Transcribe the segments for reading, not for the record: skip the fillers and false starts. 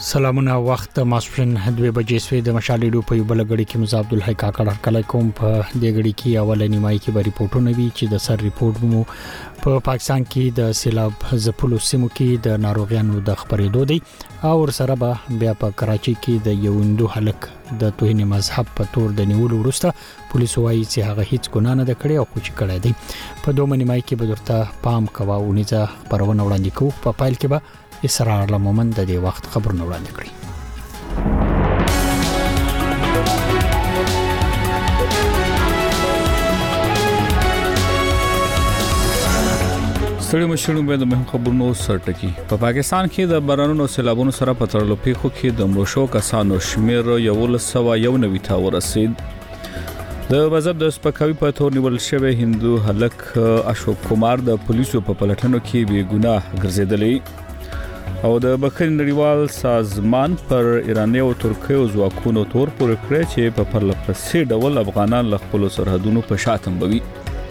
سلامونه وخت ماسپرین 2 بجې سوي د مشالې ډو په بل غړي کې مزه عبد الحی کاکړ کله کوم په دې غړي کې اول نیمای کې به ریپورتونه وی چې د سر ریپورت مو په پاکستان کې د سیلاب ځپلو سیمو کې د ناروغانو د خبرېدو دی او سره به بیا په کراچي کې د یو هندو هلک د توهین مذهب په تور د نیولو وروسته پولیس وايي چې هغه هیڅ ګناه نه کړې او خو چې کړی دی په دوه نیمای کې به درته پام کوا ونیزه پرونه وړاندې کوو په پایل کې به اسرار لمومن د دې وخت خبرونه وړاندې کړي. ستړي مشرونو به د مهم خبرونو سرټکی په پاکستان کې د بارانونو سیلابونو سره په تړلو پیښو کې د مړو شو کسانو شمیر 191 ته ورسید. د مذهب د سپکاوي په تور نیول شوی هندو هلک اشوک کمار د پولیسو په پلټنو کې بې ګناه ګرځیدلی او د بخښنې نړیوال سازمان پر ایراني او ترکیو ځواکونو تور پورې کړی چې په پرلپسې ډول افغانان له خپل سرحدونو په شاتم بوي.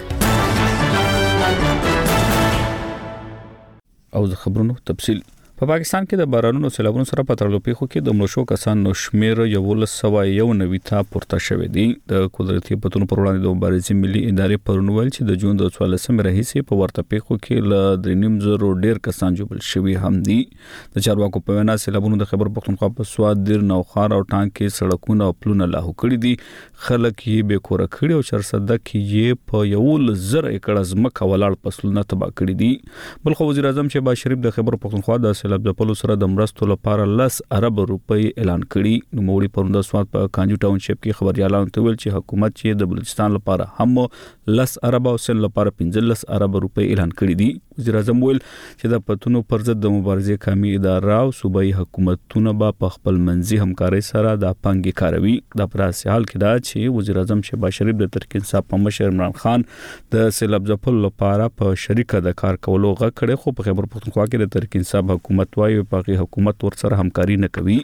او د خبرونو تفصیل په پاکستان کې د بارانونو سیلابونو سره په تړلو پیښو کې د مړو شو کسانو شمیر 191 ته پورته شوی دی. د قدرتي پتونو پر وړاندې د مبارزې ملي ادارې پرونول چې د جون د 14 راهیسې په ورته پیښو کې ل 3.5 ډیر کسان جوړل شوی هم دي. د چارواکو په وینا سیلابونو د خیبر پختونخوا په سواد دیر نوخار او ټانک کې سړکونه او پلونه لاهو کړي دي. خلک یې به کور کړي او چرصده کې یې په 1,000 ایکړ ځمکه ولاړ فصلونه تباہ کړي دي. بلخو وزیر اعظم شهباز شریف د خیبر پختونخوا د سیلاب ځپلو سره د مرستو لپاره 10 ارب روپۍ اعلان کړي. نو موړي پرونده سواد په کانجو ټاونشپ کې خبريالانو ته ویل چې حکومت چې د بلوچستان لپاره هم 10 ارب او سن لپاره 15 ارب روپۍ اعلان کړي دي. وزیر اعظم ویل چې د پتونو پر ضد د مبارزې قومي اداره او صوبایي حکومتونه په خپل منځي همکاري سره د پنګي کاروي. د پراسي حال کې دا چې وزیر اعظم شهباز شریف د ترکیه انصاف په مشر عمران خان د سیلاب ځپلو لپاره په شریکه د کار کولو غږ کړي خو په خیبر پختونخوا کې د ترکیه انصاف حکومت وايي په حکومت ورسره همکاري نه کوي.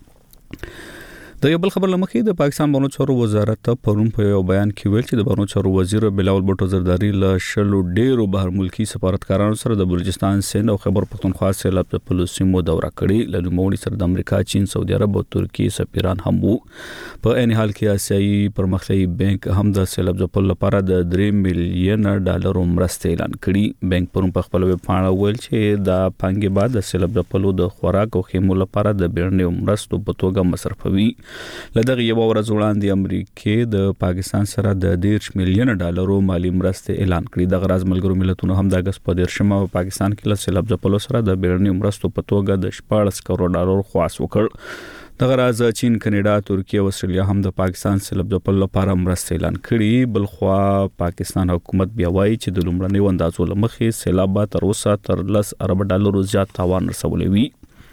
د یو بل خبر لمخې د پاکستان بانو چارو وزارت پرون په یو بیان کې ویل چې د بانو چارو وزیر بلاول بټو زرداری له شلو ډیرو بهر ملکی سفارتکارانو سره د بلوچستان سند او خیبر پختونخوا سیلاب ځپلو سیمو دوره کړې. له نوموړي سره د امریکا، چین، سعودي عرب او ترکیه سفیران هم وو. په عین حال کې آسیایي پرمختیایي بانک هم د سیلاب ځپلو لپاره د 3 ملیون ډالر مرسته اعلان کړي. بانک پرون په خپل ویب پاڼه ویل چې د پنګ بعد د سیلاب ځپلو د خوراک او خیمو لپاره د بیرنیو مرستو په توګه مصرفوي. لدغه یو ورځ وړاندې امریکا د پاکستان سره د 10 ملیون ډالرو مالی مرسته اعلان کړې. د غراز ملګرو ملتونو هم د اگست په 13 په پاکستان کې له سیلاب ځپلو سره د بیرنی مرستو په توګه د 14 کروڑ ډالر خواص وکړ. د غراز چین، کینیډا، ترکیه او استرالیا هم د پاکستان سیلاب ځپلو لپاره مرسته اعلان کړي. بلخوا پاکستان حکومت بیا وایي چې د لومړنۍ اندازو لمخې سیلاب تر اوسه تر 10 ارب ډالر زیات تاوان رسولی وي.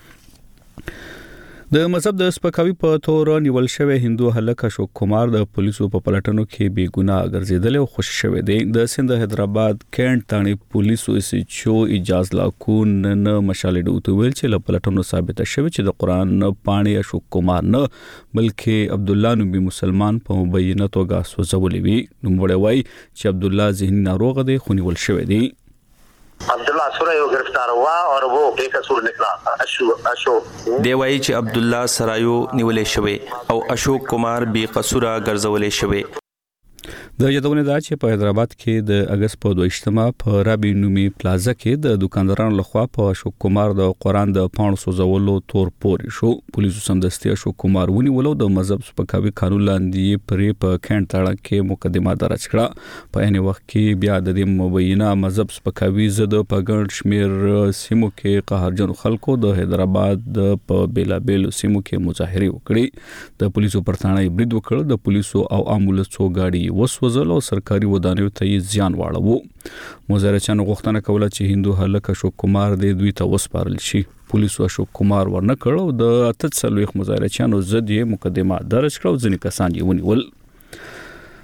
د مذهب د سپکاوي په تور نیول شوی هندو هلک اشوک کمار د پولیسو په پلټنو کې بې ګناه ګرځیدل او خوشی شوی دی. د سند حیدرآباد کینټ تانی پولیسو SHO اجاز لاکون نه مشالې ډو ویل چې له پلټنو ثابته شوی چې د قران پاڼې اشوک کمار نه بلکې عبد الله نبی مسلمان په مبینه توګه سوځولې وی. نو وړي وای چې عبد الله ذهني ناروغ دی خو نیول شوی دی. عبداللہ سرایو گرفتار ہوا اور وہ بے قصور نکلا. اشوک دی وایي چې عبد الله سرایو نیولې شوی او اشوک کمار بے قصور ګرځولې شوی. د یادونه دا چې په حیدرآباد کې د اگست په 22 په رابی نومي پلازا کې د دکاندارانو لخوا په اشوک کمار د قران د پاڼو سوځولو تور پوري شو. پولیسو سمدستي اشوک کمار ونیولو د مذهب سپکاوي قانون لاندې پرې په کینټ تاړه کې مقدمه درج کړه. په عین وخت کې بیا د دې مبینه مذهب سپکاوي زده په ګڼ شمیر سیمو کې قهرجن خلکو د حیدرآباد په بیلابل سیمو کې مظاهره وکړي. د پولیسو پر ثانه برید وکړ. د پولیسو او امبولانسو گاډي وسوځل او سرکاري ودانیو ته زیان واړو. مظاهرچیانو غوښتنه کوله چې هندو هلک اشوک کمار د دوی ته وسپارل شي. پولیسو اشوک کمار ورنه کړ او د 38 مظاهرچیانو ضد یې مقدمه درج کړه او ځینې کسان یې ونیول.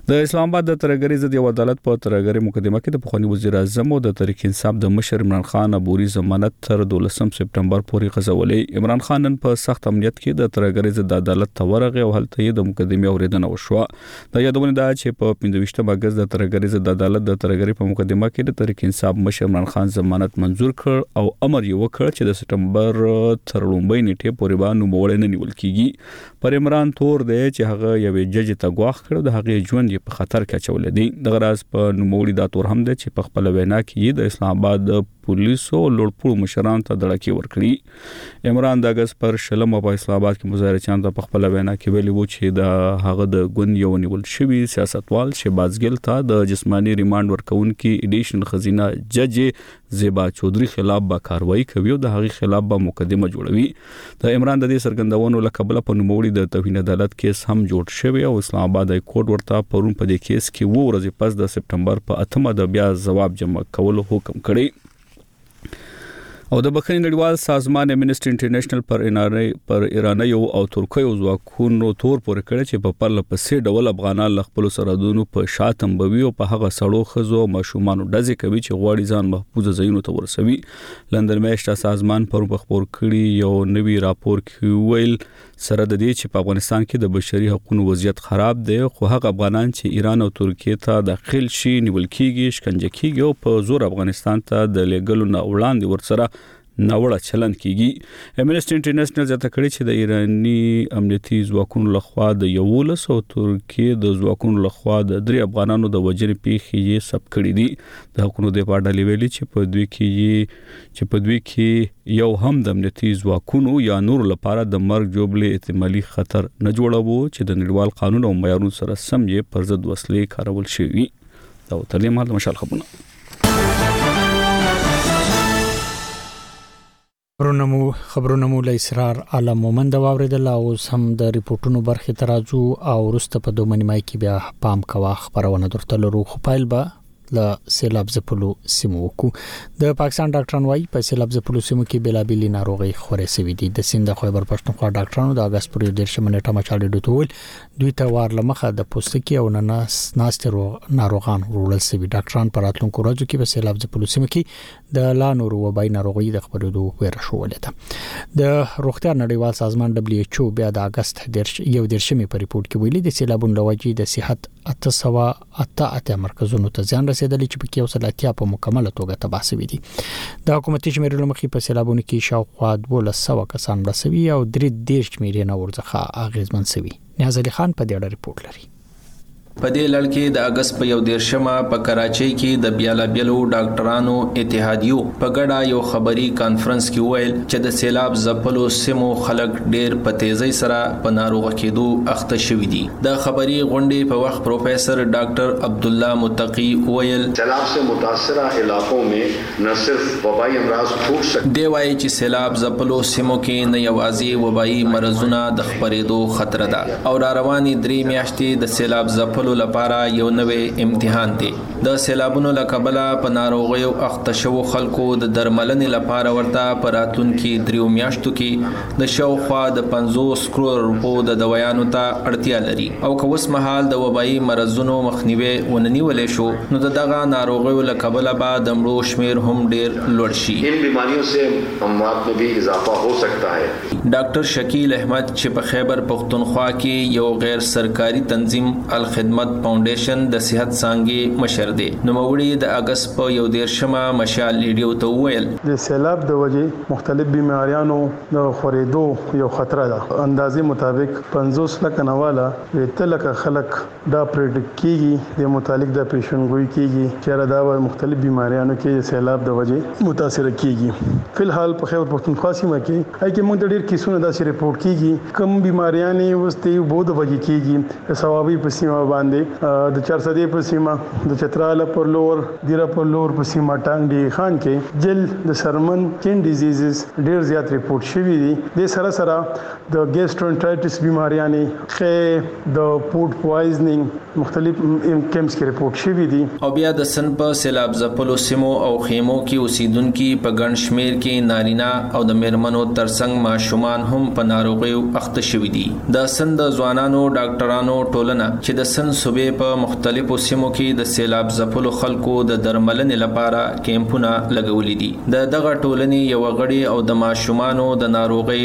د اسلام آباد د ترګری ضد یو عدالت په ترګری مقدمه کې د پخوانی وزیر اعظم او د تحریک انصاف د مشر عمران خان عبوري ضمانت تر 12 سپټمبر پورې غځولې. عمران خان نن په سخت امنیت کې د ترګری ضد عدالت ته ورغی او هلته یې د مقدمه اوریدنه وشوه. د یادونه ده چې په 25 اگست د ترګری ضد عدالت د ترګری په مقدمه کې د تحریک انصاف مشر عمران خان ضمانت منزور کړ او امر یې وکړ چې د سپټمبر تر لومړۍ نیټې پورې به نوموړی نه نیول کیږي. پر عمران تور دی چې هغه یو جج ته غواخ کړ د هغه ژوند په خطر کې اچول دي. د غراز په نوموړي دا تور هم دی چې په خپل وینا کې د اسلام آباد پولیسو لوړپوړو مشران ته دړکی ورکړي. عمران د اگست پر شلم په اسلام آباد کې مظاهره چاند په خپل وینا کې ویلي وو چې د هغه د ګوند یو نیول شوی سیاستوال شهباز ګل ته د جسمانی ریماند ورکونکي ایډیشن خزینه جج زیبا چودري خلاف به کاروایی کوي او د هغه خلاف به مقدمه جوړوي. د عمران د دې سرګندونو لکبل په نوموړي د توهین عدالت کیس هم جوړ شوی او اسلام آباد های کورټ ورته پرون په دې کیس کې 2 ورځې پس د سپټمبر په 8 د بیا جواب جمع کولو حکم کړی. او د بخښنې نړیوال سازمان امنیسټي انټرنیشنل پر ایرانیو او ترکیو ځواکونو تور پورې کړی چې په پرله پسې ډول افغانان له خپل سرحدونو په شاتم بوي او په هغه سړو خزو ماشومان ډزې کوي چې غواړي ځان محفوظ ځایونو ته ورسوي. لندن میاشت سازمان پر خبر کړي یو نوی راپور کې ویل سره د دې چې په افغانستان کې د بشري حقوقو وضعیت خراب دی خو هغه افغانان چې ایران او ترکیه ته داخل شي نیول کیږي شکنجه کیږي او په زور افغانستان ته د لیګلو نه وړاندې ورسره ناوړه چلند کیږي. امنیسټي انټرنیشنل ځکه کړي چې د ایرانی امنیتي ځواکونو لخوا د 11 او ترکیه د ځواکونو لخوا د 3 افغانانو د وجرې پیښې یې ثبت کړي دي. د حکومت د پاډالي ویلي چې په دوی کې یو هم د امنیتي ځواکونو یا نور لپاره د مرګ جوړلې احتمالي خطر نه جوړاوه چې د نړیوال قانون او معیارونو سره سم یې پر ضد وسلې کارول شوی. دا ترلیم حال مشال خبرونه خبرونه مو له اسرار عالم مومند واوریدل او هم د ریپورتونو برخه ترازو او ورسته په دوه نیمای کې بیا پام کوا خبرونه درته لرو. خو پایل به ل سیلاب زپلو سیمو کو د پاکستان ډاکټران وايي په سیلاب زپلو سیمو کې بلابلی ناروغي خورې سوي دي. د سند خیبر پښتونخوا ډاکټرانو د اگست پر 13 منټه مچاله ډوتول دوی ته وار لمخه د پوستکي او ناسترو ناروغان ورول سوي. ډاکټران پر راتلونکو ورځو کې په سیلاب زپلو سیمو کې د لا نورو وبای ناروغي د خبرېدو ویره شوولې ده. د روغتیا نړیوال سازمان WHO بیا د اگست 13 په ریپورت کې ویلي د سیلابونو لوجې د صحت 808 مرکزونو ته ځان رسیدلی چې په کې وسلاتیا په مکمله توګه تباه شوي دي. د حکومتي شمیرلو مخې په سیلابونو کې شاوخوا 1200 کسان رسوي او 3 شمیرې نه ورڅخه اغیزمن شوي. نیاز علي خان په دې اړه ریپورت لري. په دې لړ کې د اگست په 11 په کراچۍ کې د بیلابیلو ډاکټرانو اتحادیو په ګډه یو خبري کانفرنس کې ویل چې د سیلاب زپلو سیمو خلک ډېر په تیزی سره په ناروغ کېدو اخته شوي دي. د خبري غونډې په وخت پروفیسر ډاکټر عبد الله متقی ویل سیلاب سے متاثرہ علاقوں میں نہ صرف وبائی امراض پھوٹ سکتے دی وایي چې سیلاب زپلو سیمو کې نه یوازې وبايي مرزونه د خپرېدو خطر ده او را رواني 3 میاشتې د سیلاب زپلو لپاره یو نوې امتحان دی. د سیلابونو لکبله په ناروغیو اخته شوو خلکو د درملنې لپاره ورته په راتلونکي 3 میاشتو کې د شاوخوا د 50 کروڑ روپو د دوايانو ته اړتیا لري او که اوس مهال د وبایي مرزونو مخنیوي وننیولې شو نو دغه ناروغیو لکبله به د مړو شمیر هم ډیر لوړ شي. ان بیماریوں سے اموات میں بھی اضافہ ہو سکتا ہے. ډاکټر شکیل احمد چې په خیبر پښتونخوا کې یو غیر سرکاري تنظیم الخدمت فاونډیشن د صحت څنګه مشر دی نو موړي د اگست په 11 مشال لیډیو ته ویل د سیلاب د وجې مختلف بیماریانو د خورېدو یو خطر ده. اندازې مطابق 50 لک نواله د تلک خلک دا پریډکټ کیږي د متعلق د پیشنګوئی کیږي چې دا مختلف بیماریانو کې سیلاب د وجې متاثر کیږي. فلحال په خیبر پښتونخوا سیمه کې اې کې موږ د ډېر کیسونو داسې ریپورت کیږي کوم بیماریانې وستې بہت وجې کیږي ثوابي په سیمه باندې د چارسدې په سیمه د چتراله پر لور دیره پر لور په سیمه ټانګ خان کې جل د سرمن کین ډیزیزز ډیر زیات ریپورت شوي دي. د سره سره د ګیسټرونټرایټس بیماریانې خې د فود پوایزنینګ مختلف کیمپس کې ریپورت شوي دي. او بیا د سن په سیلاب زپلو سیمو او خیمو کې اوسیدونکو په ګڼ شمیر کې نارینه او د میرمنو ترڅنګ ماشومان هم په ناروغیو اخته شوي دي. د سن د ځوانانو ډاکټرانو ټولنه چې د سن سن صوبې په مختلفو سیمو کې د سیلاب ځپلو خلکو د درملنې لپاره کیمپونه لګولې دي. د دغه ټولنې یو غړي او د ماشومانو د ناروغي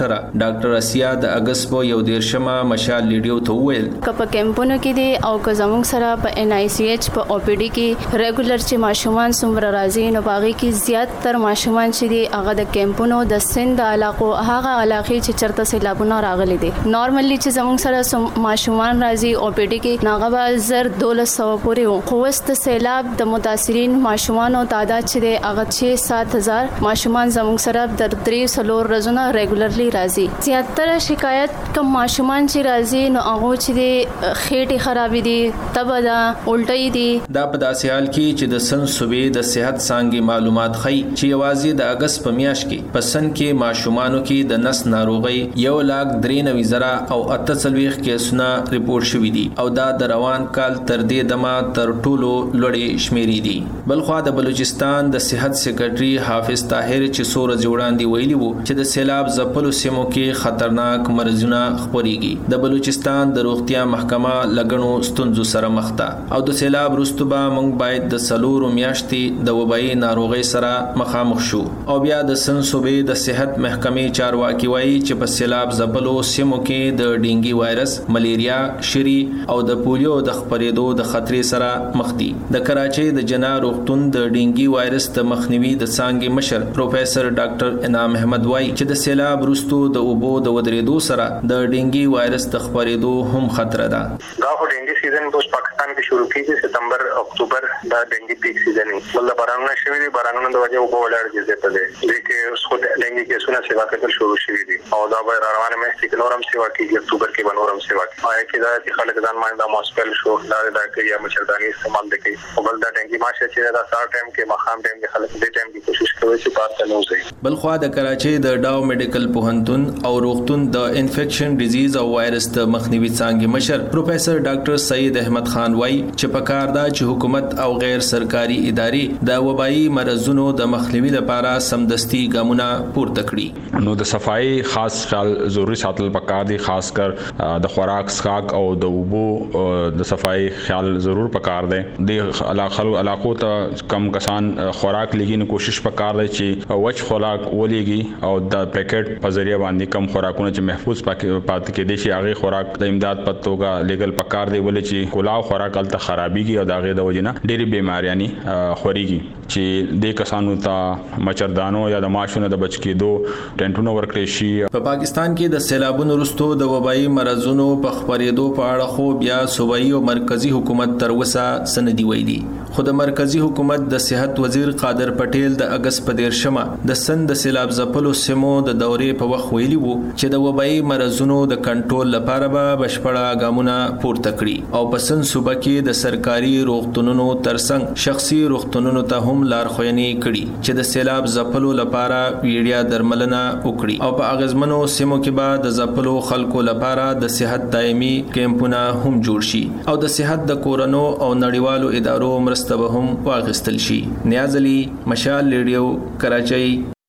ډاکټر اسیا د اگست په 11 مشال لیډیو ته وویل په کیمپونو کې دي او که زموږ سره په NICH په OPD کې ریګولر چې ماشومان څومره راځي نو باغی کې زیاتره ماشومان چې دي هغه د کیمپونو د سند علاقو هغه علاقې چې چرته سیلابونه راغلي دي. نورمالي چې زموږ سره ماشومان راځي OPD کې ناغه 1200 پورې وو. خو واست سیلاب د متاثرین ماشومان او تعداد چې دی هغه 6-7000 ماشومان زموږ سره د 3 ورځې ریګولرلی راځي. زیاتره شکایت کوم ماشومان چې راځي نو هغه چې دی خېټه خرابې دي تبه ده الټۍ دي. دا په داسې حال کې چې د سن صوبې د صحت څانګې معلومات ښيي چې یوازې د اگست په میاشت کې په سن کې ماشومانو کې د نس ناروغي 1,93,000 او 48 کیسونه ریپورت شوي دي او دا د روان کال تر دې دمه تر ټولو لوړې شمیرې دي. بلخوا د بلوچستان د صحت سیکریټري حافظ طاهر چې سور جوړاندې ویلي وو چې د سیلاب ځپلو سیمو کې خطرناک مرزونه خپريږي. د بلوچستان د روغتیا محکمه لګنو ستونزو سره مخ ده او د سیلاب وروسته به موږ باید د سلورو میاشتې د وبایي ناروغۍ سره مخامخ شو. او بیا د سن صوبې د صحت محکمې چارواکي وایي چې په سیلاب ځپلو سیمو کې د ډینګي وایرس، ملیریا، شری او د پولیو د خپرېدو د خطرې سره مخ دي. د کراچۍ د جنا روغتون د ډینګي وایرس د مخنیوي د څانګې مشر پروفیسور ډاکټر انعام احمد وایي چې د سیلاب وروسته د اوبو د ودرېدو سره د ډینګي وایرس د خپرېدو هم خطر ده. دا خو ډینګي سیزن په پاکستان کې شروع کیږي ستمبر اکتوبر دا ډینګي پیک سیزن دی. ولله بارانونه شوي دي، بارانونه د وجه اوبو ولاړ دي په دې کې اوس خو ډینګي کیسونه سیوا کېدل شروع شوي دي او دا به روانه مې چې نورم سیوا کیږي اکتوبر کې به نورم سیوا کیږي. آیا کې دا چې خلک ځان باندې د ماسپل شو دا کوي یا مچرداني استعمال کوي او بل دا ډینګي ماشه چې دا سار ټایم کې مخام ټایم کې خلک دې ټایم کې کوشش کوي چې پات نه وځي. بلخوا د کراچۍ د ډاو میډیکل پوهنتون او روغتون د انفیکشن ډیزیز او وایرس د مخنیوي څانګې مشر پروفیسور ډاکټر سید احمد خان وایي چې په کار ده چې حکومت او غیر سرکاري ادارې د وبایي مرزونو د مخنیوي لپاره سمدستي ګامونه پورته کړي. نو د صفایي خاص خیال ضروري ساتل پکار دي، خاص کر د خوراک څښاک او د اوبو د صفایي خیال ضرور پکار دی. د علاقو ته کم کسان خوراک لګي نو کوشش پکار دی چې وچ خوراک ولېږي او د پیکټ په ذریعہ باندې کم خوراکونه چې محفوظ پاتې کېدي شي هغه خوراک د امداد په توګه لګل پکار دی ولې چې کلاو خوراک الته خرابيږي او داغه د وجنه ډېری بیماریانی خوريږي چې د کسانو ته مچردانو یا د ماشونو د بچ کېدو ټینټونو ورکړي شي. په پاکستان کې د سیلابونو وروسته د وبایي مرزونو په خپرېدو په اړه خو بیا صوبایي او مرکزی حکومت تر اوسه سندي ویلي. خو د مرکزی حکومت د صحت وزیر قادر پټیل د اگست په 13 د سند د سیلاب ځپلو سیمو د دورې په وخت ویلي وو چې د وبایي مرزونو د کنټرول لپاره به بشپړه ګامونه پورته کړي او په سند صوبه کې د سرکاري روغتونونو ترڅنګ شخصي روغتونونو ته هم لارښوونې کړي چې د سیلاب ځپلو لپاره ویډیا درملنه وکړي او په اغیزمنو سیمو کې به د ځپلو خلکو لپاره د صحت دایمي کیمپونه هم جوړ شي او د صحت د کورونو او نړیوالو ادارو مرسته به هم واغستل شي. نیاز علي، مشال لیډیو، کراچۍ.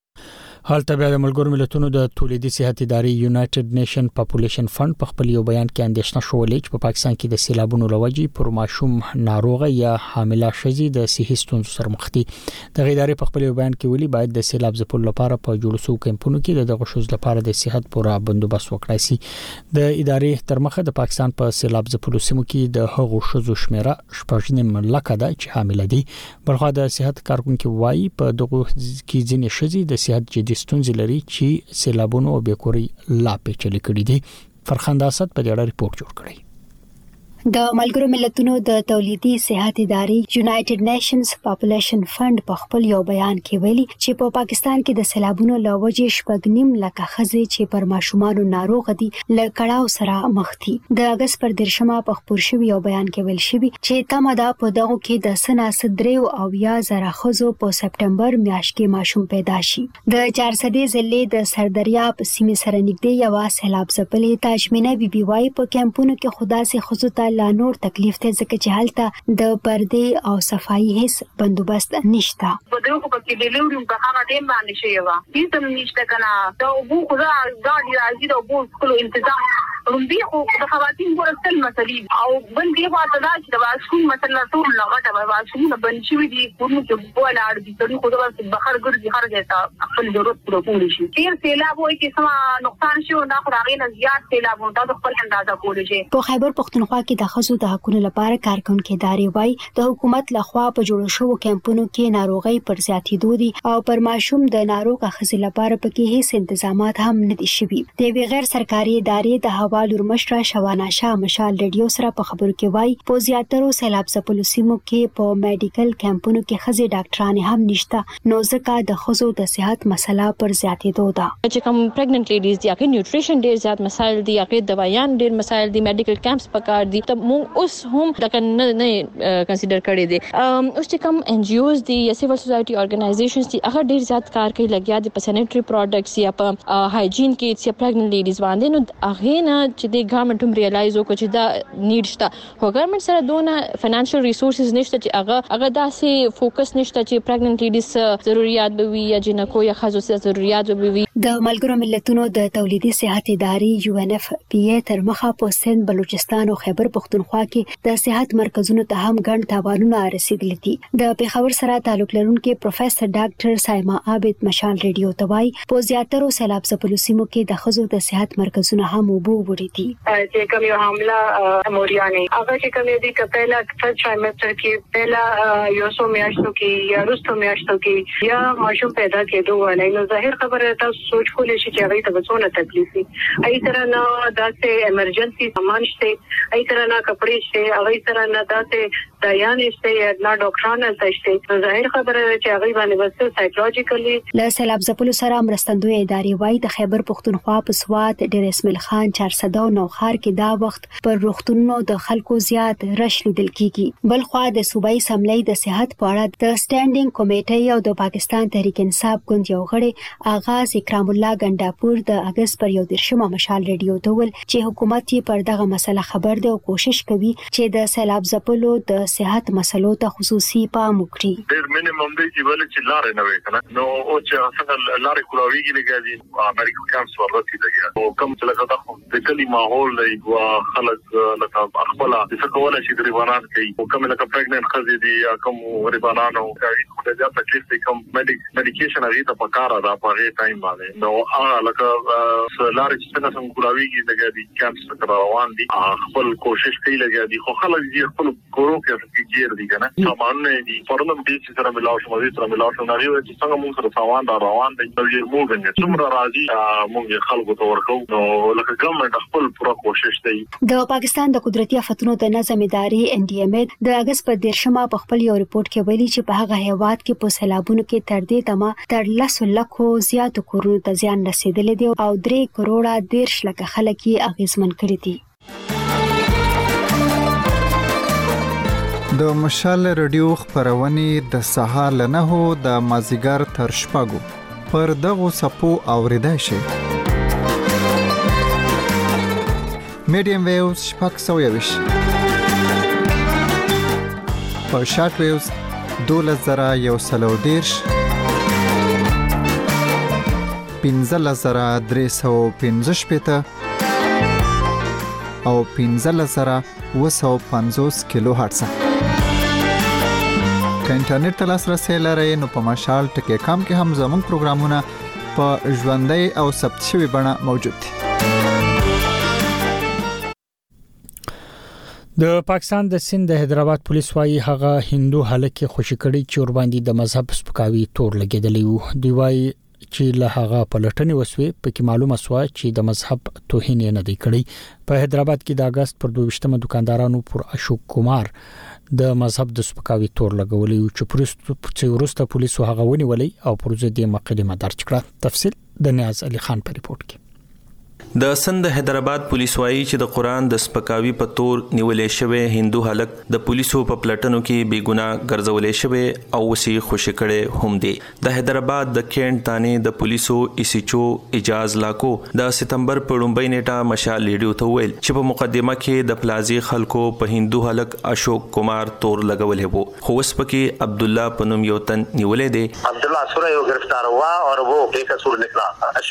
حالته بیا د ملګرو ملتونو د تولیدي صحت ادارې یونایټډ نیشن پاپولیشن فند په خپل یو بیان کې اندېښنه شولې چې په پاکستان کې د سیلابونو لوجې پر ماشوم ناروغه یا حامله ښځې د صحي ستونزو سره مخ دي. د ادارې په خپل یو بیان کې ویلي باید د سیلاب ځپلو لپاره په جوړ شوو کیمپونو کې دغه ښځو لپاره د صحت پوره بندوبست وکړای شي. د ادارې تر مخه د پاکستان په سیلاب ځپلو سیمو کې د هغو ښځو شمیره 14 لکه ده چې حامله دي. بلخوا د صحت کارکونکو وایي په دغه کې ځینې ښځې د صحت جدي ستونزې لري چې سیلابونو او بیکوري لا پیچلې کړې دي. فرخنده اسد په دې اړه ریپورت جوړ کړی. د ملګرو ملتونو د تولیدي صحت ادارې یونایټډ نیشنز پاپولیشن فند په خپل یو بیان کې ویلي چې په پاکستان کې د سیلابونو له وجې 9.5 لکه ښځې چې پر ماشومانو ناروغ دي له کړاو سره مخ دي. د اگست پر 13 په خبر شوی یو بیان کې ویل شوی چې تمه ده په دغه کې د سنا 3,000 ښځو په سپټمبر میاشت کې ماشوم پیدا شي. د 400 ضلع د سردریاب سیمې سره نږدې یو سیلاب ځپلې تاجمینه بیبي وايي په کیمپونو کې خدا سي ښځو ته لا نور تکلیف ته ځکه چې هلته د پردې او صفایي هیڅ بندوبست نشته. په دغه کې د ډیلیوري په هغه ټیم باندې شي وا هیڅ نشته کنه دا وګو خو دا ګاډي راځي دا وګو خپل تنظیم رومبي خو د خواتین ورسل مسلې او بل دی واته دا چې د واسکون مثلا ټول لغټه به واسکون بنشي دي کوم چې بوله اړ دي ټول خو دا بخر ګرځي هر ځای ته خپل ضرورت پوره کولی شي. تیر سیلاب وای چې سم نقصان شي او دا خو هغه نه زیات سیلاب وو دا خپل اندازه کولی شي. په خیبر پختونخوا کې د ښځو د حقوقو لپاره کارکونکو ادارې وای د حکومت لخوا په جوړ شوو کمپونو کې ناروغي پر زیاتېدو دي او پر ماشوم د ناروغ ښځې لپاره پکې هیڅ انتظامات هم نه دي شوي. د غیر سرکاري ادارې د حوالو مشره شوانه شاه مشال ریډیو سره په خبرو کې وای په زیاترو سیلاب ځپلو سیمو کې په میډیکل کمپونو کې ښځې ډاکټران هم نشته نو ځکه د ښځو د صحت مسله پر زیاتېدو ده. چې کوم پریګننټ لیډیز دي هغه نیوټریشن ډیر زیات مسایل دي هغه دوايان ډیر مسایل دي میډیکل کمپس پکار دي ته موږ اوس هم د نه کنسیډر کړی دي. اوس چې کوم ان جی اوز دي یا سیویل سوسایټي اورګنایزیشنز دي هغه ډیر زیات کار کوي لګیا دي په سینیټری پروډکټس یا په هایجین کې یا پریګننټ لیډیز باندې نو هغه نه چې د ګورنمنت هم ریلایز وکړي چې دا نیډ شته خو ګورنمنت سره دونه فینانشل ریسورسز نشته چې هغه داسې فوکس نشته چې پریګننټ لیډیز ضرورت به وي یا جنکو یا خزو ضرورت به وي. د ملګرو ملتونو د تولیدي صحت ادارې یو ان اف پی ای تر مخه په سند بلوچستان او خیبر پختونخوا کې د صحت مرکزونو ته هم ګڼ تاوانونه رسیدلي دي. د پیښور سره تعلق لرونکي پروفیسور ډاکټر سایما عابد مشال ریډیو ته وایي په زیاترو سیلاب ځپلو سیمو کې د ښځو د صحت مرکزونه هم اوبو وړي دي. چې کوم یو حامله موریانه هغه چې کوم دي کپیلا فرست ټرایمستر کې پهلا یو سو میاشتو کې یا وروسته میاشتو کې یا ماشوم پیدا کېدو ولای نو ظاهر خبره تاسو سوچ کولای شئ چې هغه ته څونه تکلیف وي. ای طرح نه داسې ایمرجنسي سامان شته ای طرح نه کپڑے شته ای طرح نه داسې دایان شته یا نه ډاکټرانه شته ظاهر خبره چې هغه باندې بس سایکولوژیکلی له سیلاب ځپلو سره مرستندوی ادارې وایي د خیبر پختونخوا په سوات ډیر اسماعیل خان 400 نو خار کې دا وخت پر روغتونونو د خلکو زیات رش لیدل کیږي. بل خو د صوبایي سملۍ د صحت په اړه د سټانډینګ کمیټې او د پاکستان تحریک انصاف ګوند یو غړي آغاز اکرام الله ګنداپور د اگست پر 11 مشال ریډیو ته ول چې حکومت یې پر دغه مسله خبر دی او کوشش کوي چې د سیلاب ځپلو د صحت مسلو ته خصوصي پام وکړي. ډیر مینیمم دی چې ول چې لارې نه وي کنه نو او چې څنګه لارې کولاویږي لګي امریکا کامس ورته دی او کوم چې لکه دا د کلی ماحول دی او خلک لکه خپل څه کولای شي غریبانان کوي او کوم لکه پریګننټ خزې دي یا کوم غریبانانو کوي خو دا تکلیف دی کوم میډیکیشن هغه ته پکاره دا په هغه ټایم باندې نو هغه لکه لارې چې څنګه کولاویږي لګي کامس ته روان دي خپل کوشش کوي لګي خو خلک یې خپل کورو کې کېږي دي کنه سامان نه دي پرنم دي چې سره ملاو شو مزید سره ملاو شو نه وي چې څنګه موږ سره سامان دا روان دي نو یې موږ نه څومره راځي موږ خلکو ته ورکو نو لکه ګورنمنت خپل پوره کوشش کوي. د پاکستان د قدرتي آفتونو د نظم ادارې ان ډي ام ای د اگست په 13 په خپل یو ریپورت کې ویلي چې په هغه هیواد کې په سیلابونو کې تر دې تمه تر 10 لکو زیاتو کورونو ته زیان رسیدلی دی او 3 کروڑه 10 لک خلک یې اغیزمن کړي دي. د مشال ریډیو خبرونه د سهار له 9 د مازیګر تر شپږو پر دغه سپو اوریدای شي. میډیم ویوز شپږ سویوش په شارټ ویوز 2110 15315 او 15750 کیلو هرتز. که انټرنیټ ته لاسرسي لرئ نو په مشال ټکی کام کې هم زموږ پروګرامونه په ژوندۍ او ثبت شوی بڼه موجود دي. د پاکستان د سند د حیدرآباد پولیس وايي هغه هندو هلک خوشی کړي چې ور باندې د مذهب سپکاوي تور لګیدلی وو. دی وايي چې له هغه پلټنې وسوي پکې معلومه شوه چې د مذهب توهین نه دی کړی. په حیدرآباد کې د اگست پر 22 دکاندارانو پر اشوک کمار د مذهب د سپکاوي تور لګولې او چې ورسته پولیسو هغه ونیولې او پروژه د مقدمه درج کړه. تفصیل د نیاز علي خان په ریپورت کې. د سند حیدرآباد پولیس وایي چې د قران د سپکاوي په تور نیولې شوی هندو هلک د پولیسو په پلټنو کې بیګناه ګرځولې شوی او وسی خوشی کړي هم دي. د حیدرآباد د کینټ تانې د پولیسو ایسیچو اجاز لاکو د ستمبر په لومبۍ نیټه مشال لیډیو ته ویل چې په مقدمه کې د پلازي خلکو په هندو هلک اشوک کمار تور لګولې وو، خو اوس پکې عبد الله پنوم یو تن نیولې دي. عبد الله سره یو گرفتار ہوا اور وہ بے قصور نکلا.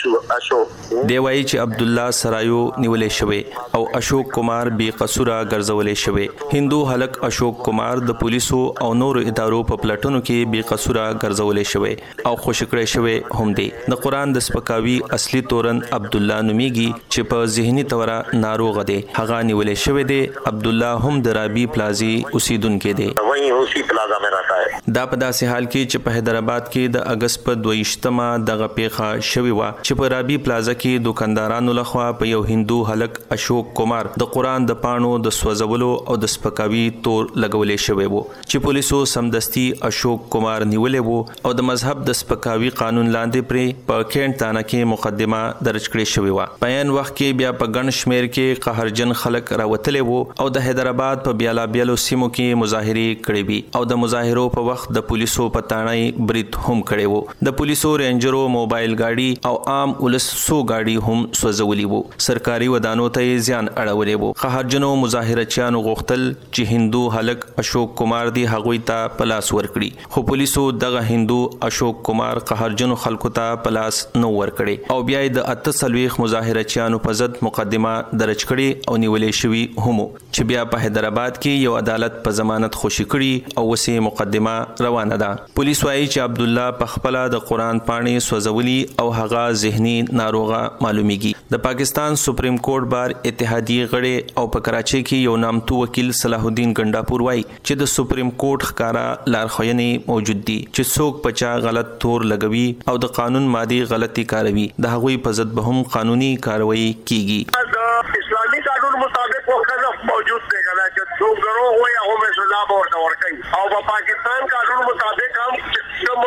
اشوک دی وایي چې عبد الله سرایو نیولې شوی او اشوک کمار بے قصوره ګرځولې شوی. هندو هلک اشوک کمار د پولیسو او نور ادارو په پلټنو کې بے قصوره ګرځولې شوی او خوشکړې شوی هم دی. د قران د سپکاوي اصلي تورن عبد الله نوميږي چې په ذهني توره ناروغ دی. هغه نیولې شوی دی. عبد الله هم د رابي پلازي اوسیدونکو دی. وہیں اسی پلازا میں رہتا ہے. دا په داسې حال کې چې په حیدرآباد کې د اگست په 22مه دغه پیښه شوې و چې په رابي پلازا کې دکاندارانو لخوا په یو هندو هلک اشوک کمار د قران د پاڼو د سوځولو او د سپکاوي تور لګولې شوی وو چې پولیسو سمدستي اشوک کمار نیولې وو او د مذهب د سپکاوي قانون لاندې پرې په کینټ تانه کې مقدمه درج کړې شوې و. په عین وخت کې بیا په ګڼ شمیر کې قهرجن خلک راوتلې وو او د حیدرآباد په بیلابیلو سیمو کې مظاهرې کړې وي او د مظاهرو په وخت د پولیسو په تاڼۍ برید هم کړی وو. د پولیسو رینجرو موبایل ګاډي او عام ولس سو ګاډي هم سوځولي وو. سرکاري ودانو ته زیان اړولې وو. قهرجنو مظاهرچیانو غوښتل چې هندو هلک اشوک کمار دی هغوی ته پلاس ورکړي، خو پولیسو دغه هندو اشوک کمار قهرجنو خلکو ته پلاس نو ورکړي او بیا د 48 مظاهرچیانو په ضد مقدمه درج کړي او نیولې شوی هم چې بیا په حیدرآباد کې یو عدالت په ضمانت خوشی کړي او وسی مقدمه روانه ده. پولیس وايي چې عبد الله په خپل د قران پاڼې سوځولي او هغه ذهني ناروغه معلومیږي. د پاکستان سپریم کورټ بار اتحادیه غړي او په کراچۍ کې یو نامتو وکیل صلاح الدین ګنڈاپور وايي چې د سپریم کورټ ښکارا لارښوونې موجود دي چې څوک پچا غلط تور لګوي او د قانون مادي غلطي کاروي د هغوی په ضد به هم قانوني کاروایی کیږي. اسلامي قانون مطابق وہ قذف موجود دی کنه چې څوک دروغ وایي هغه سزا ورته ورکړي او په پاکستان قانون مطابق هم کوم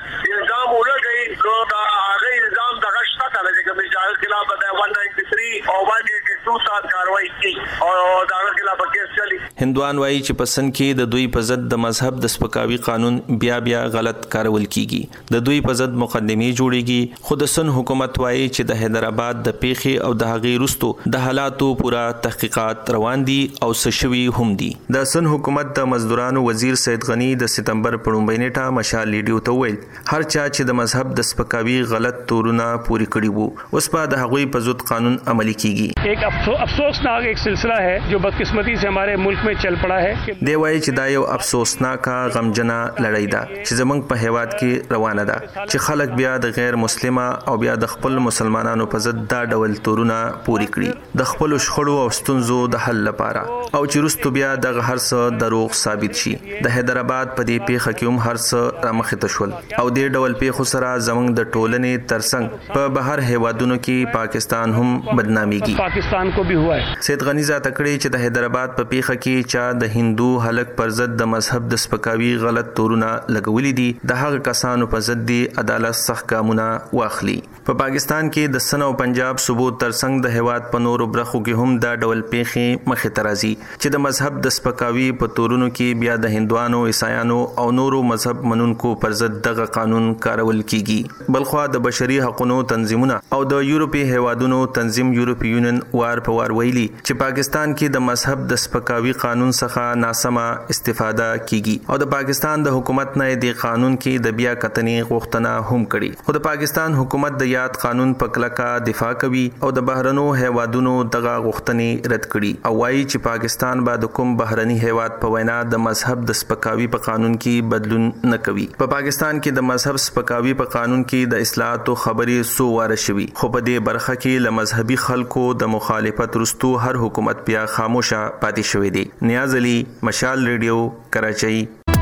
الزام ولګي نو دا هغه الزام د غشته کنه چې کوم جایز خلاف د 193 او باندې کې 2 سال کاروایی کی او دا خلاف کیس چلی. هندوان وايي چې په سن کې د دوی په ضد د مذهب د سپکاوي قانون بیا غلط کارول کیږي. د دوی په ضد مقدمې جوړیږي. خو د سن حکومت وايي چې د حیدرآباد د پیښې او د هغې وروستو د حالاتو پورا تحقیقات روان دي او سشوي هم دي. د سن حکومت د مزدورانو وزیر سید غنی د ستمبر په لومبۍ نیټه مشال لیډیو ته ویل هر چا چې د مذهب د سپکاوي غلط تورونه پوری کړي وو اوس په د هغوی په ضد قانون عملی کیږي. ایک افسوسناک ایک سلسلہ ہے جو بدقسمتی سے ہمارے ملک میں چل پڑا ہے. دی وایي چې دا یو افسوسناک غمجنه لړۍ ده چې زمونږ په هیواد کې روانه ده چې خلک بیا د غیر مسلمه او بیا د خپل مسلمانانو په ضد دا ډول تورونه پوری کړي د خپل شخړو او ستونزو د حل لپاره او چې وروسته بیا د هر څه دروغ ثابت شي. د حیدرآباد په دې پیښه کې هم هر څه رامخې ته شول او دې ډول پیښو سره زمونږ د ټولنې ترڅنګ په بهر هیوادونو کې پاکستان هم بدناميږي. پاکستان کو بھی ہوا ہے. سید غنی ذات کړي چې د حیدرآباد په پیښه کې چا د هندو هلک پر ضد د مذهب د سپکاوي غلط تورونه لګولې دي د هغه کسانو په ضد دی عدالت سخت ګامونه واخلي. په پاکستان کې د سن او پنجاب صوبو ترڅنګ د هیواد په نورو برخو کې هم دا ډول پیښې مخې ته راځي چې د مذهب د سپکاوي په تورونو کې بیا د هندوانو، عیسایانو او نورو مذهب منونکو پر ضد دغه قانون کارول کیږي. بلخوا د بشري حقوقو تنظیمونه او د یورپی هیوادونو تنظیم یورپی یونین وار په وار ویلي چې پاکستان کې د مذهب د سپکاوي قانون څخه ناسمه استفاده کیږي او د پاکستان د حکومت نه د قانون کې د بیا کتنې غوښتنه هم کړي. خو د پاکستان حکومت د یاد قانون په کلکه دفاع کوي او د بهرنو هیوادونو دغه غوښتنې رد کړي او وايي چې پاکستان به د کوم بهرني هیواد په وینا د مذهب د سپکاوي په قانون کې بدلون نه کوي. په پاکستان کې د مذهب سپکاوي په قانون کې د اصلاحاتو خبرې سو واره شوي خو په دې برخه کې له مذهبي خلکو د مخالفت رستو هر حکومت بیا خاموشه پاتې شوی دی. نیاز علي، مشال ریډیو، کراچۍ.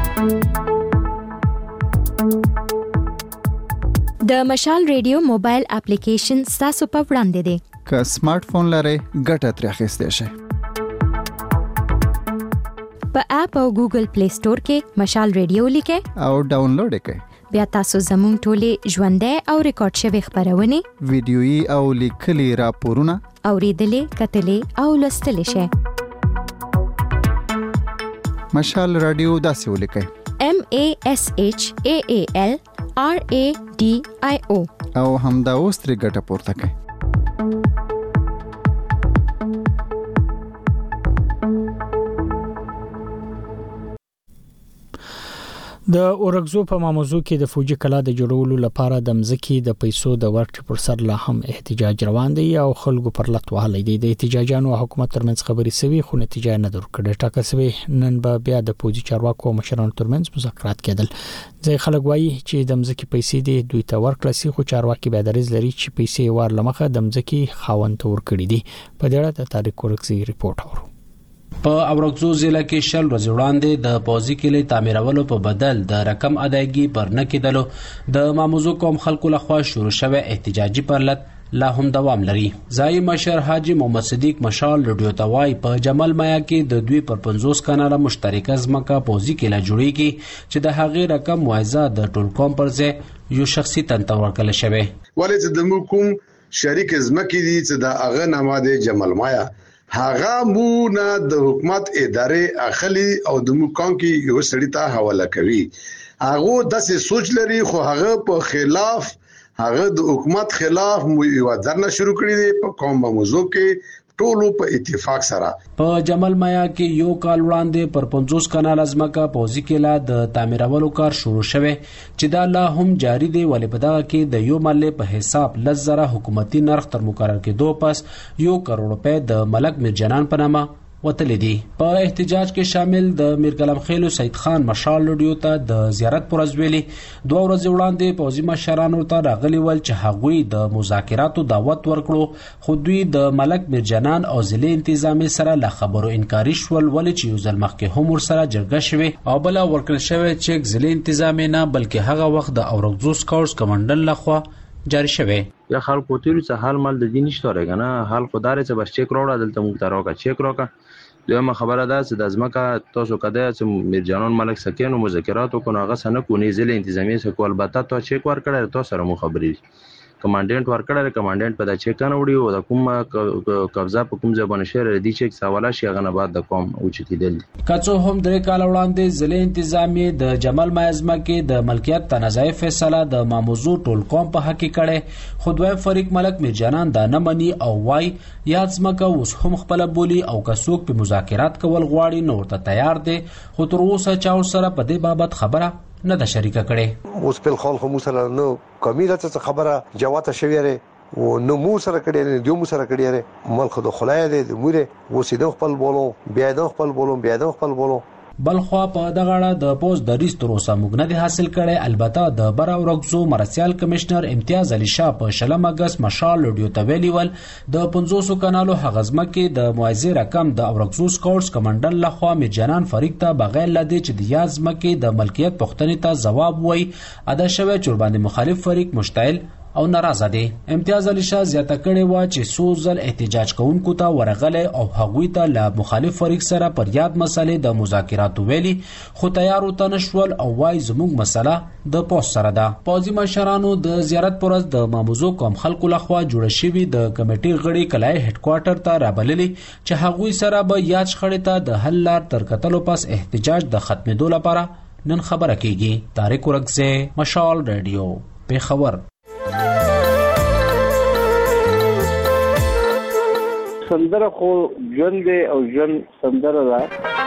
د مشال ریډیو موبایل اپلیکیشن تاسو په وړاندې دی. که سمارټ فون لرئ ګټه ترې اخیستی شئ. په اپ او ګوګل پلی سٹور کې مشال ریډیو لیکئ او ډاونلوډ یې کړئ. بیا تاسو زموږ ټولې ژوندۍ او ریکارډ شوی خبرونه ویډیويي او لیکلي راپورونه اوریدلې کتلې او لوستلې شئ. مشال رادیو داسې ولیکئ MASHAALRADIO او همدا اوس ترې ګټه پورته کړئ. د اورګزو په ماموزو کې د فوجي کلا د جوړولو لپاره د مزکی د پیسو د ورکړې پر سر لا هم احتجاج روان دی او خلکو پر لټ وهلې دي. د احتجاجانو حکومت ترمنځ خبري سوي خو نتیجه نه درکړه. ټاکل سوي نن به بیا د فوجي چارواکو مشرانو ترمنځ مذاکرات کېدل. ځای خلک وایي چې د مزکی پیسې دي دوی ته ورکړل سي خو چارواکي به درز لري چې پیسې ور لمخه د مزکی خاوند ته ورکړي دي. په دې اړه د تاریخ کورکسي ریپورت اورو. په اورګزو ضلع کې شل ورځې وړاندې د پوځي کلی تعمیرولو په بدل د رقم ادایګي پر نه کېدلو د ماموزو قوم خلکو لخوا شروع شوه احتجاجي پرلط لا هم دوام لري. ځای مشر حاجی محمد صدیق مشال رډیو توای په جمل مایا کې د دوی پر 50 کاناله مشترکه ځمکه پوځي کلی جوړیږي چې د هغې رقم معاوضه د ټول قوم پر ځای یو شخصي تنته ورکړل شوی. ولې چې د کوم شریک ځمکې دي چې د هغه نامه د جمل مایا هغه مونه د حکومت ادارې اخلي او د مقام کې یو سړی ته حواله کوي. هغه داسې سوچ لري خو هغه په خلاف هغه د حکومت خلاف یو ځنه شروع کړی دی په قوم موضوع کې ټولو په اتفاق سره. په جمل مایا کې یو کال وړاندې پر 50 کانال ازمکه پوزي کلا د تعمیرولو کار شروع شوه چې دا لا هم جاری دی. ولې په دغه کې د یو ملې په حساب لزره حکومتي نرخ تر مقرر کېدو پس 1 کروڑ روپے د ملک میر جنان په نامه وتلې دي. په احتجاج کې شامل د میر کلم خیلو سید خان مشال لډیو ته د زیارت پر ورځ 2 ورځې وړاندې پوځي مشرانو ته راغلي ول چې هغوی د مذاکراتو دعوت ورکړو خو دوی د ملک میر جنان او ضلع انتظامی سره له خبرو انکاري شول. ولې چې یو ځل مخکې هم ورسره جرګه شوه او بل ورکړل شوی چې ضلع انتظامی نه بلکې هغه وخت د اورګزو سکاوټس کمانډن لخوا جاری شوه. یا خلکو تیرو څه حال مال د دین نشته راغنه حال خدای څه بس چیک راوړل دلته موږ ته راوکا چیک راوکا. دویمه خبره ده چې د ځمکه تاسو کده چې میر جانان ملک سکینو مذاکرات کو هغه سنه کو نه ضلع انتظامی سره کو البته تو چیک ور کړل تاسو سره مو خبرې کمانډنټ ور کړل کمانډنټ په دا چیک نه وړي او د کوم قبضه په کوم ځای باندې شهر دی چیک سواله شي غنه بعد د قوم او چې دل کڅو هم درې کال وړاندې ضلع انتظامی د جمل مازمه کې د ملکیت تنازع فیصله د ماموزو ټول قوم په حق کړي. خودوی فریق ملک میر جانان دا نه مني او وای یاد ځمکه اوس هم خپل بولی او کڅوک په مذاکرات کول غواړي نو ورته تیار دي خو تر اوسه چا سره په دې بابت خبره نه ده شریکه کړي. اوس په خال خو مسله نو کمیله څه خبره جواته شوی ری او نو مو سره کړي دی مو سره کړي ری ملک د خلای دی موره وسیدو خپل بولو بیا د خپل بولو بل خو په دغه اړه د پوز د ریس تر اوسه موږ نه دي حاصل کړي. البته د بر اورګزو مرسیال کمشنر امتیاز علي شاه په شلم اگست مشال لډیو ته ویلی ول د 500 کانالو حغزمه کې د موازی رقم د اورګزو سکاوټس کمانډن لخوا میر جانان فریق ته بغیر لدی چې د یازمه کې د ملکیت پښتنې ته جواب وای ادا شوی چور باندې مخالف فریق مشتعل او ناراضه دي. امتیاز علي شاه زیاته کړي و چې سوزل احتجاج کوونکو ته ورغله او هغوی ته له مخالف فریق سره پر یاد مسلې د مذاکراتو ویلي خو تیار وته نشول او وای زموږ مسله د پوس سره ده. پوځي مشرانو د زیارت پرز د ماموزو قوم خلکو لخوا جوړ شوی د کمیټې غړي کلای هډ کوارټر ته رابللي چې هغوی سره به یاد شخړې ته د حل لار تر کتلو پس احتجاج د ختمېدو لپاره نن خبره کیږي. طارق ورکزه مشال رادیو پیښور. سندره خو ژوند او ژوند سندره ده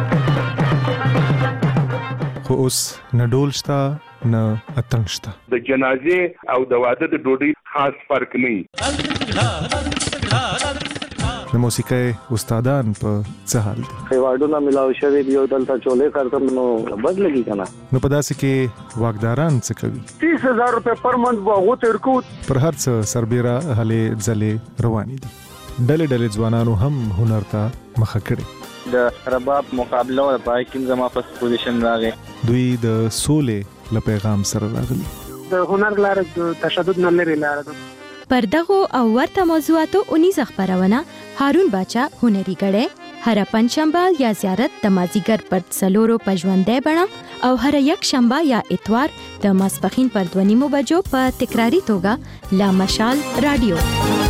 خو اوس نه ډول شته نه اتڼ شته. د جنازې او د واده د ډوډۍ خاص فرق نه. د موسیقۍ استادان په څه حال دي؟ ایوارډونه ملاو شوی دی او دلته چولې کارتم نو بد لګي کنه. نو په داسې کې واګداران څه کوي؟ 30000 روپے پر منټ واغو تر کو پر هر څه سربېره هلې ځلې روانې دي. ډلې ځوانانو هم هنر ته مخه کړي. د رباب مقابله او پای کې زما په پوزیشن راغی. دوی د سولې له پیغام سره راغلي. د هنر لار د تشدد نه لري لار ده. پر دغه او ورته موضوعاتو 19 خبرونه هارون باچا هنري غړې هر پنځشنبه یا زیارت د مازیګر پر څلورو پژوندې بڼه او هر یک شنبه یا اتوار د ماسپخین پر 2:30 بجو په تکراری توګه لا مشال رادیو.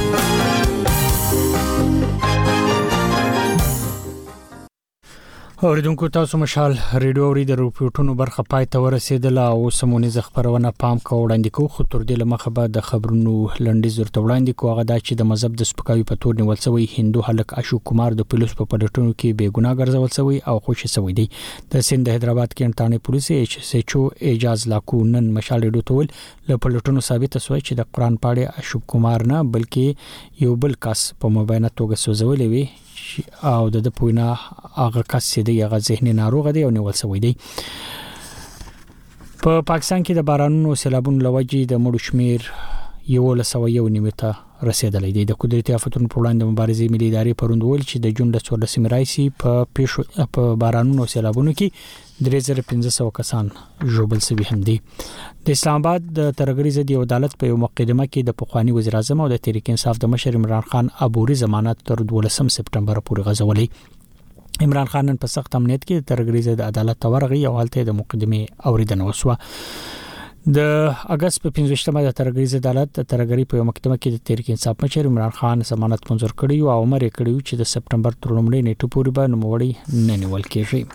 اوریدونکو تاسو مشال ریډیو اوري د ریپورتونو برخه پای ته ورسېدله او سمونیز خبرونه پام کو وړاندې کو خو تر دې لمخه به د خبرونو لنډیز ورته وړاندې کو. هغه دا چې د مذهب د سپکاوي په تور نیول شوی هندو هلک اشوک کمار د پولیس په پلټونو کې بې ګناه ګرځول شوی او خوشي شوی دی. د سند حیدرآباد کې انټانې پولیس ایچ اعجاز لاکو نن مشال ریډیو ته ول له پلټونو ثابت شوی چې د قران پاړې اشوک کمار نه بلکې یو بل کس په مبینه توګه سوځولې وی او د پوینا هغه کس چې دی هغه ذهني ناروغ دی او نیول شوی دی. په پاکستان کې د بارانونو سیلابونو لوجې د مړو شمیر 191 رسیدلی دی. د قدرتي آفتونو په وړاندې مبارزې ملي ادارې پروندول چې د جون 14 رئیسي په بارانونو سیلابونو کې 3500 کسان ژوبل شوي هم دي. د اسلام آباد د ترګری ضد عدالت په یو مقدمه کې د پخوانی وزیر اعظم او د تحریک انصاف د مشر عمران خان عبوري ضمانت تر 12 سپټمبر پورې غځولې. عمران خان نن په سخت امنیت کې د ترګری ضد عدالت تورغي او حالت د مقدمه اوریدنه وسوه. د اگست په 15مه د ترګری ضد عدالت د ترګری په مقدمه کې د تحریک انصاف مشر عمران خان ضمانت منظور کړی او امر یې کړی چې د سپټمبر تر لومړۍ نیټې پورې به نوموړی نه نیول کېږي.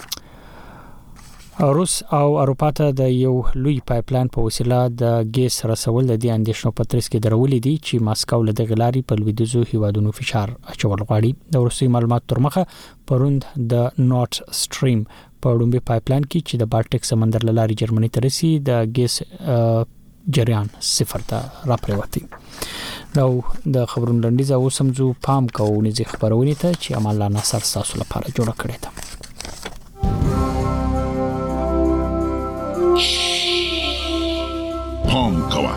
روس او اروپا ته د یو لوی پایپلاین په وسیله د ګیس رسول د اندیشنو په ترڅ کې درولې دي چې ماسکو له د غلاري په لویدیځو هیوادونو فشار اچول غواړي. د روسي معلومات تر مخه پروند د نورت سټریم په لومبي پایپلاین کې چې د بالټیک سمندر لاري جرمني ته رسي د ګیس جریان صفر ته راپریوتی. نو د خبرونو لنډیز او سمجو پام کوو نږدې خبرونه ته چې عمل لا نصر تاسو لپاره جوړ کړی دی. پام کوه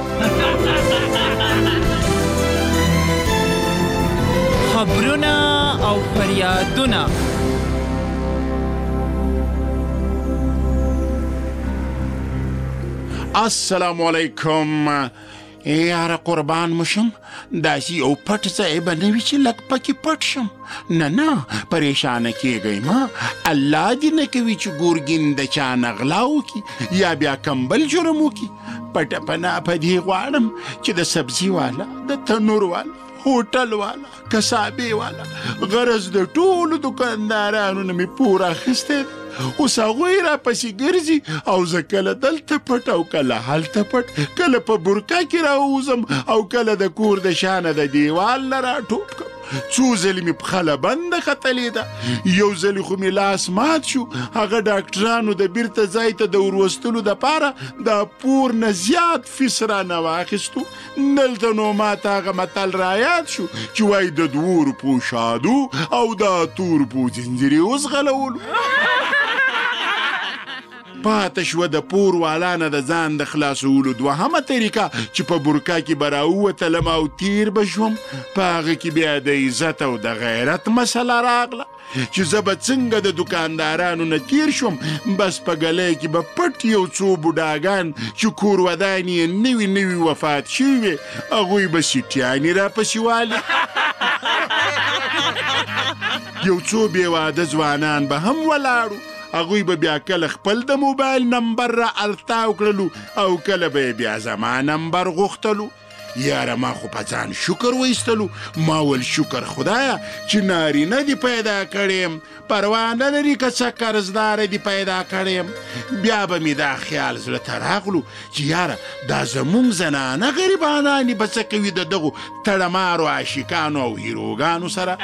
خبرونه او فریادونه السلام علیکم. یاره قربان مشم داسې یو پټ ځای به نه وي چې لږ پکې پټ شم. نه پریشانه کېږئ ما، الله دې نه کوي چې ګورګین د چا نغلا وکړي یا بیا کمبل جرم وکړي. پټه پناه په دې غواړم چې د سبزي والا، د تنور والا، هوټل والا، کسابې والا، غرض د ټولو دکاندارانو نه مې پور اخیستی دی. اوس هغوی را پسې ګرځي او زه کله دلته پټ او کله هلته پټ، کله په برکا کې راووځم او کله د کور د شانه د دیوال نه راټوپ کړم. څو ځلې مې پخله بنده ختلې ده. یو ځلې خو مې لاس مات شو. هغه ډاکټرانو د بیرته ځای ته د وروستلو دپاره د پور نه زیات فیس رانه واخیستو. دلته نو ماته هغه متل رایاد شو چې وایي د 2 روپو شادو او د 8 روپو ځنځیرې وزغلولو. پاته شوه د پور والا نه د ځان د خلاصولو دوهمه طریقه چې په برکا کې به راووتلم او تیر به شوم. په هغه کې بیا د عزت او د غیرت مسله راغله چې زه به څنګه د دکاندارانو نه تیر شوم. بس په ګلی کې به پټ یو څو بوډاګان چې کور ودان یې نوي نوي وفات شوي وي، هغوی به سیټیانې راپسې والي. یو څو بې واده ځوانان به هم ولاړو. هغوی به بیا کله خپل د موبایل نمبر را التاو کړلو او کله به بیا زما نمبر غوښتلو. یاره ما خو په ځان شکر وایستلو. ما ول شکر خدایا چې نارینه دې پیدا کړیم، پروا نه لري که څه قرضداره دې پیدا کړیم. بیا به مې دا خیال زړه ته راغلو چې یاره دا زمونږ زنانه غریبانانې به څه کوي د دغو تړمارو عاشقانو او هیروګانو سره.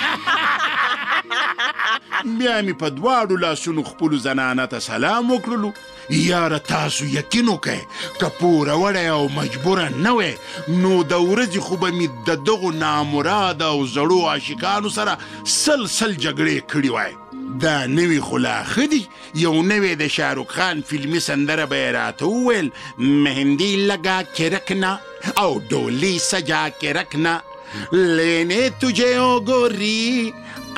بیا مې په دواړو لاسونو خپلو زنانه ته سلام وکړلو. یاره تاسو یقین وکئ که پوره وړی او مجبوره نه وی نو د ورځې خو به مې د دغو نامراده او زړو عاشقانو سره سل جګړې کړي وای. دا نوی خو لا ښه دي. یو نوی د شاهرخ خان فلمي سندره به یې راته وویل، مهندی لگا کے رکھنا او ڈولی سجا کے رکھنا، لینے تجھے او گوری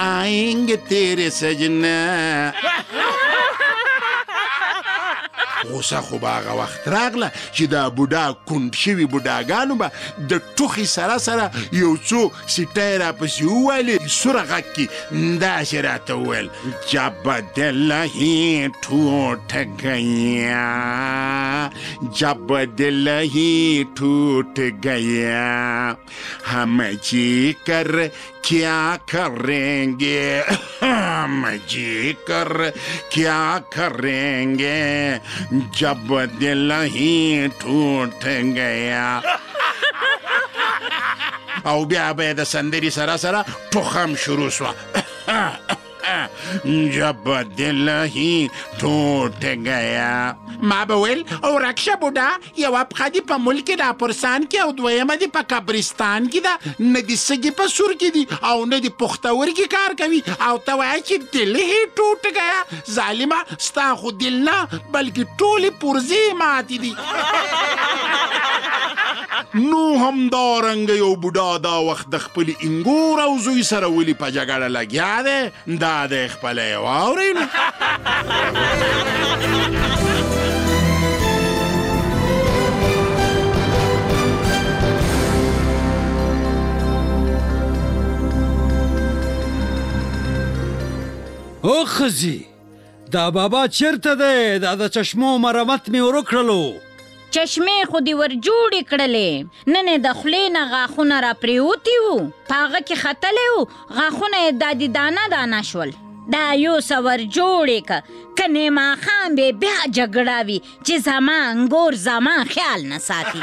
آئیں گے تیرے سجنا. غوسه خو به هغه وخت راغله چې دا بوډا کونډ شوي بوډاګانو به د ټوخي سره سره یو څو سیټۍ راپسې وویلې سوره غږ کې داسې راته وویل جب دل ہی ٹوٹ گیا جب دل ہی ٹوٹ گیا ہم جی کر کیا کریں گے ہم جی کر کیا کریں گے جب دل ہی ٹوٹ گیا او بیا به د سندري سره سره ټوخم شروع شوه جب دل ہی ٹوٹ گیا ما به ویل او رکشه بوډا یوه پښه دې په ملک راپرسان کې او دویمه دې په قبرستان کې ده نه دې سږي په سور کې دي او نه دې پښتورګي کار کوي او ته وایې چې دل هی ټوټ گیا ظالمه ستا خو دل نه بلکې ټولې پرزې ماتې دي نو همدارنګه یو بوډا دا وخت د خپل انګور او زوی سره ولي په جګړه لګیا دی دا د خپله یې واورئ نو او ښځې دا بابا چېرته دی دا د چشمو مرمت مې ورکړلو چشمې خو دې ور جوړې کړلې نن یې د خولې نه غاښونه را پرېوتي وو په هغه کې ختلی وو غاښونه یې دادي دانه دانه شول دا یو څه ور جوړې که کنې ماښام به بیا جګړه وي چې زما انګور زما خیال نه ساتي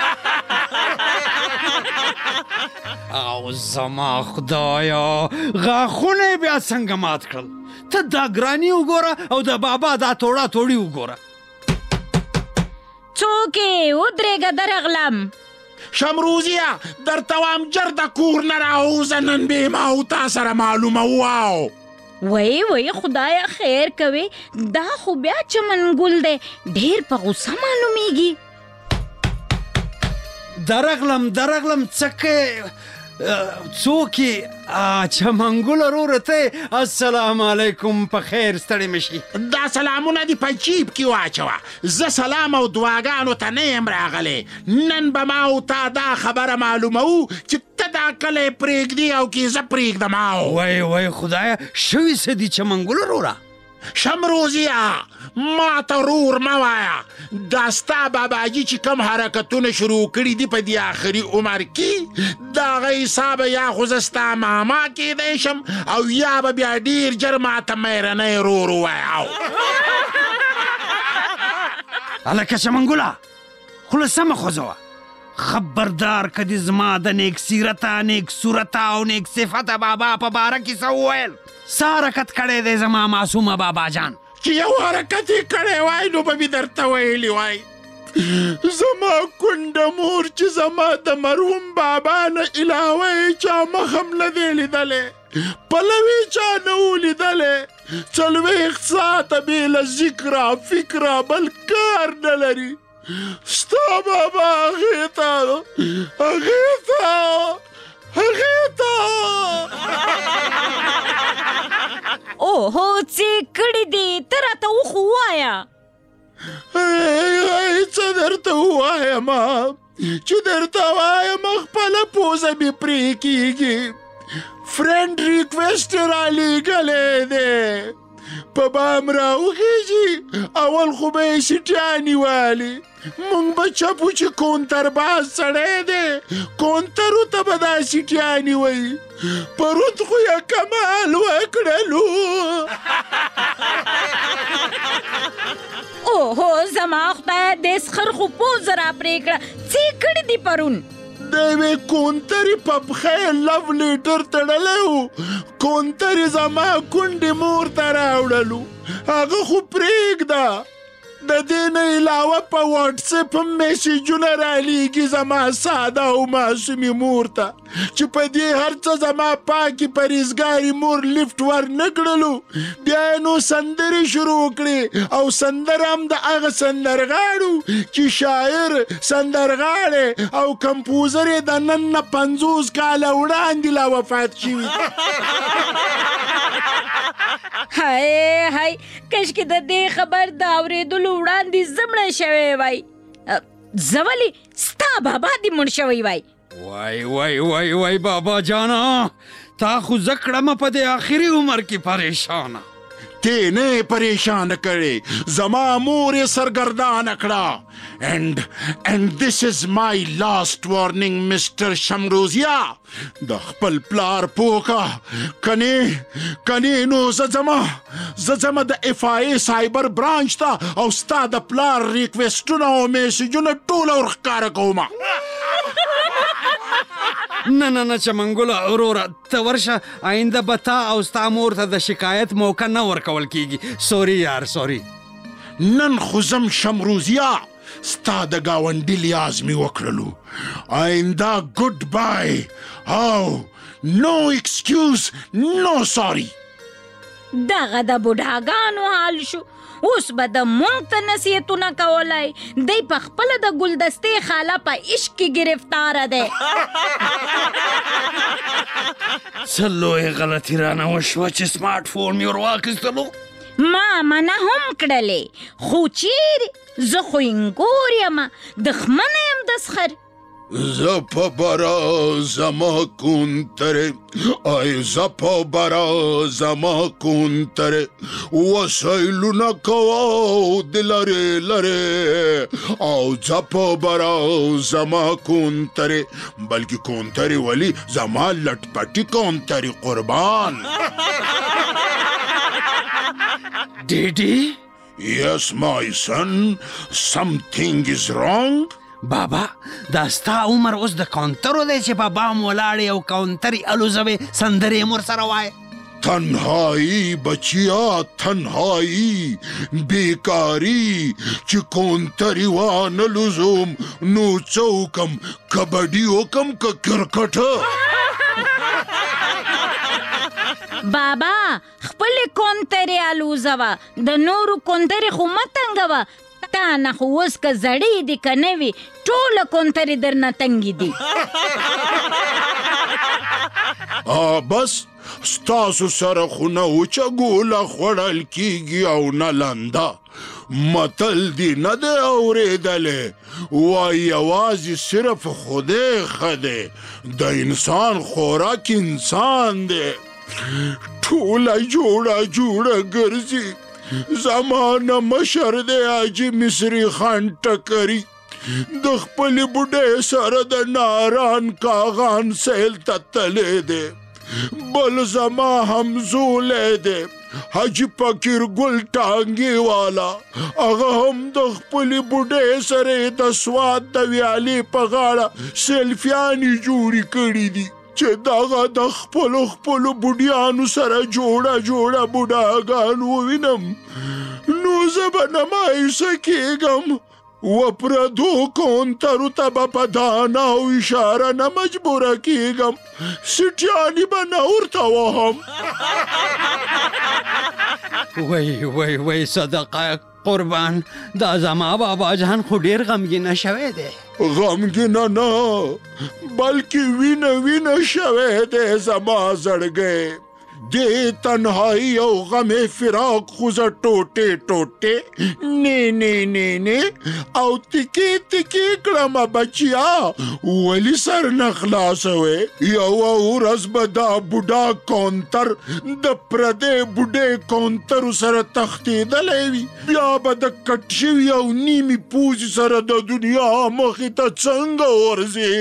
او زما خدایا غاښونه یې بیا څنګه مات کړل ته دا ګراني وګوره او د بابا دا توړه توړي وګوره څوک یې ودرېږه درغلم شمروزیه درته وایم ژر د کور نه راووځه نن به ما او تا سره معلومه واو وی خدایا خیر کوي دا خو بیا چمن ګل دی ډېر په غوسه معلومیږي درغلم څکه څوک یې چمنګل وروره ته السلام علیکم په خیر ستړی مه شي دا سلامونه دې په جیب کې واچوه زه سلام او دعاګانو ته نه یم راغلی نن به ما او تا دا خبره معلوموو چې ته دا کله یې پرېږدي او که زه پرېږدم وای خدایه شوي څه دي چمنګل وروره شمروزیه ما ته ورور مه وایه دا ستا باباجي چې کوم حرکتونه شروع کړي دي په دې آخري عمر کې د هغه حسابه یا خو زه ستا ماما کیدی شم او یا به بیا ډېر ژر ما ته میرنی ورور ووایه هلکه چمنګله خوله سمه خوځوه خبردار که دې زما د نیک سیرته نیک صورته او نیک صفته بابا په باره کې څه وویل څه حرکت کړی دی زما معصومه بابا جان چې یو حرکت یې کړی وای نو به مې درته ویلي وای زما کونډه مور چې زما د مرحوم بابا نه علاوه یې چا مخ هم نه دی لیدلی پلوي چا نه و لیدلی 40 ساعته بې له ذکره فکره بل کار نه لري ستا بابا هغې ته اوهو څه کړي دي ته راته وخو ووایه څه درته ووایم چې درته وایم خپله پوزه مې پرې کېږي فرینډ ریکویسټ یې رالیږلی دی په بام راوخیږي اول خو به یې سیټیانې والي مونږ به چپو چې کونترباز سړی دی کونترو ته به دا سیټیانې وایي پرون خو یې کمال وکړلو اوهو زما خدای دې سخر خو پوزه را پرې کړه څه کړي دي پرون د یوې کونترې په پښه یې لو لیټر تړلی و کونترې زما کونډې مور ته راوړلو هغه خو پرېږده د دې نه علاوه په واټساپ هم میسیجونه رالیږي زما ساده او معصومې مور ته چې په دې هر څه زما پاکې پرهیزګارې مور لیفټ ور نه کړلو بیا یې نو سندرې شروع کړې او سندره هم د هغه سندرغاړو چې شاعر سندرغاړی او کمپوزر یې د نن نه 50 کاله وړاندې لا وفات شوي هاي کشکې د دې خبر د اورېدلو وړاندې زمړه شوی وای زه ولې ستا بابا دې مړ شوی وای وای وای وای وای بابا جانا تا خو زه کړم په دې آخري عمر کې پریشانه ته نه پریشان کړي زما مور یې سرګردان کړه and this is my last warning Mr. شمروزیا د خپل پلار پوکا کني نو زما د FIA سایبر برانچ ته او ستا د پلار ریکویسټونه او میسجونه ټول ورښکاره کوم نه چمنګوله وروره ته ورشه آینده به تا او ستا مور ته د شکایت موقع نه ورکول کیږي سوري یار سوري نن خو زم شمروزیا ستا د ګاونډي لیاز مې وکړلو آینده ګډ بای او نو ایکسکیوز نو سوري دغه د بوډاګانو حال شو اوس به د مونږ ته نصیحتونه کولای دی په خپله د ګلدستې خاله په عشق کې گرفتاره دی څه لویې غلطي رانه وشوه چې سمارټ فون مې ور واخیستلو ما منه هم کړلې خو چیرې زه خو انګور یم دښمنه یم د سخر زپا برا زما کونتره ای زپا برا زما کونتره وسایلونه کوو د لرې او زپا برا زما کونتره بلکې کونتره ولی زما لټپټي کونتره قربان ډیډي Yes my son something is wrong بابا دا ستا عمر اوس د کاونټرو دی چې په بام ولاړې او کاونټرې الوزوې سندرې مور سره وایې تنهایی بچیا تنهایی بیکاری چې کاونټرې وانه لزوم نو څوکم کبډي وکم که کرکټ بابا خپلې کونترې الوزوه د نورو کونترې خو مه تنګوه تا نه خو اوس که زړې دي که نه وي ټوله کونترې درنه تنګې دي بس ستاسو سره خو نه وچه ګوله خوړل کیږي او نه لنده متل دی نه دی اورېدلی وایي یوازې صرف خدای ښه دی د انسان خوراک انسان دی ټوله جوړه ګرځي زمانه مشر دی حاجي مصري خان ټکري د خپلې بوډۍ سره د ناران کاغان سیل ته تللی دی بل زما همزولی دی حاجي فقیر ګل ټانګې والا هغه هم د خپلې بوډۍ سره د سوات د ویالې په غاړه سیلفیانې جوړې کړي دي چې دغه د خپلو بوډیانو سره جوړه بوډاګان ووینم نو زه به نه مایوسه کېږم و پردو کونترو ته به په دانه او اشاره نه مجبوره کېږم سیټیانې به نه ورته وهم وای صدقه قربان دا زما بابا جان خو ډېر غمګینه شوی دی غمګینه نه بلکې وینه شوی دی زما زړګی دې تنهایی او غمې فراق خو زه ټوټې نه او تکې کړمه بچیا ولې سر نه خلاصوې یوه ورځ به دا بوډا کونتر د پردې بوډۍ کونترو سره تښتېدلی وي بیا به د کټ شوي او نیمې پوزې سره د دنیا مخې ته څنګه ورځې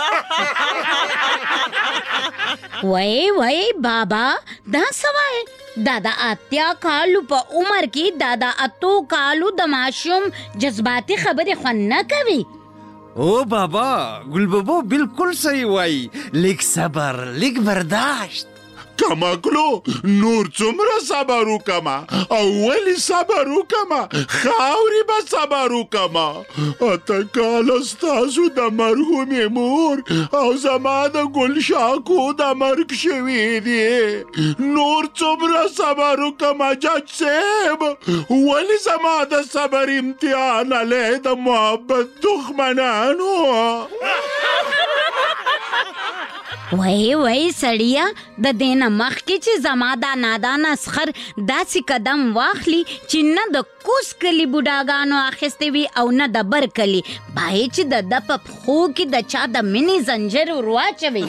وای بابا دا سوای دا د اتیا کالو په عمر کې دا د اتو کالو د ماشوم جذباتي خبرې خوند نه کوي او بابا ګل بابا بالکل صحیح وای لیک صبر لیک برداشت کمکلو نور څومره صبر وکما او ولې صبر وکما خاورې به صبر وکما اته کاله ستاسو د مرحومې مور او زما د ګلشاکو د مرګ شوي دي نور څومره صبر وکما جج صاحب ولې زما د صبر امتحان علی د محبت دښمنانو وای سړیا د دینه مخکې چې زما دا نادان اسخر داسې قدم واخلي چې نه د کوس کلی بوډاګانو اخیستې وي او نه د بر کلی بای چې د په پښو کې د چا د مینې زنجیر ورواچوي.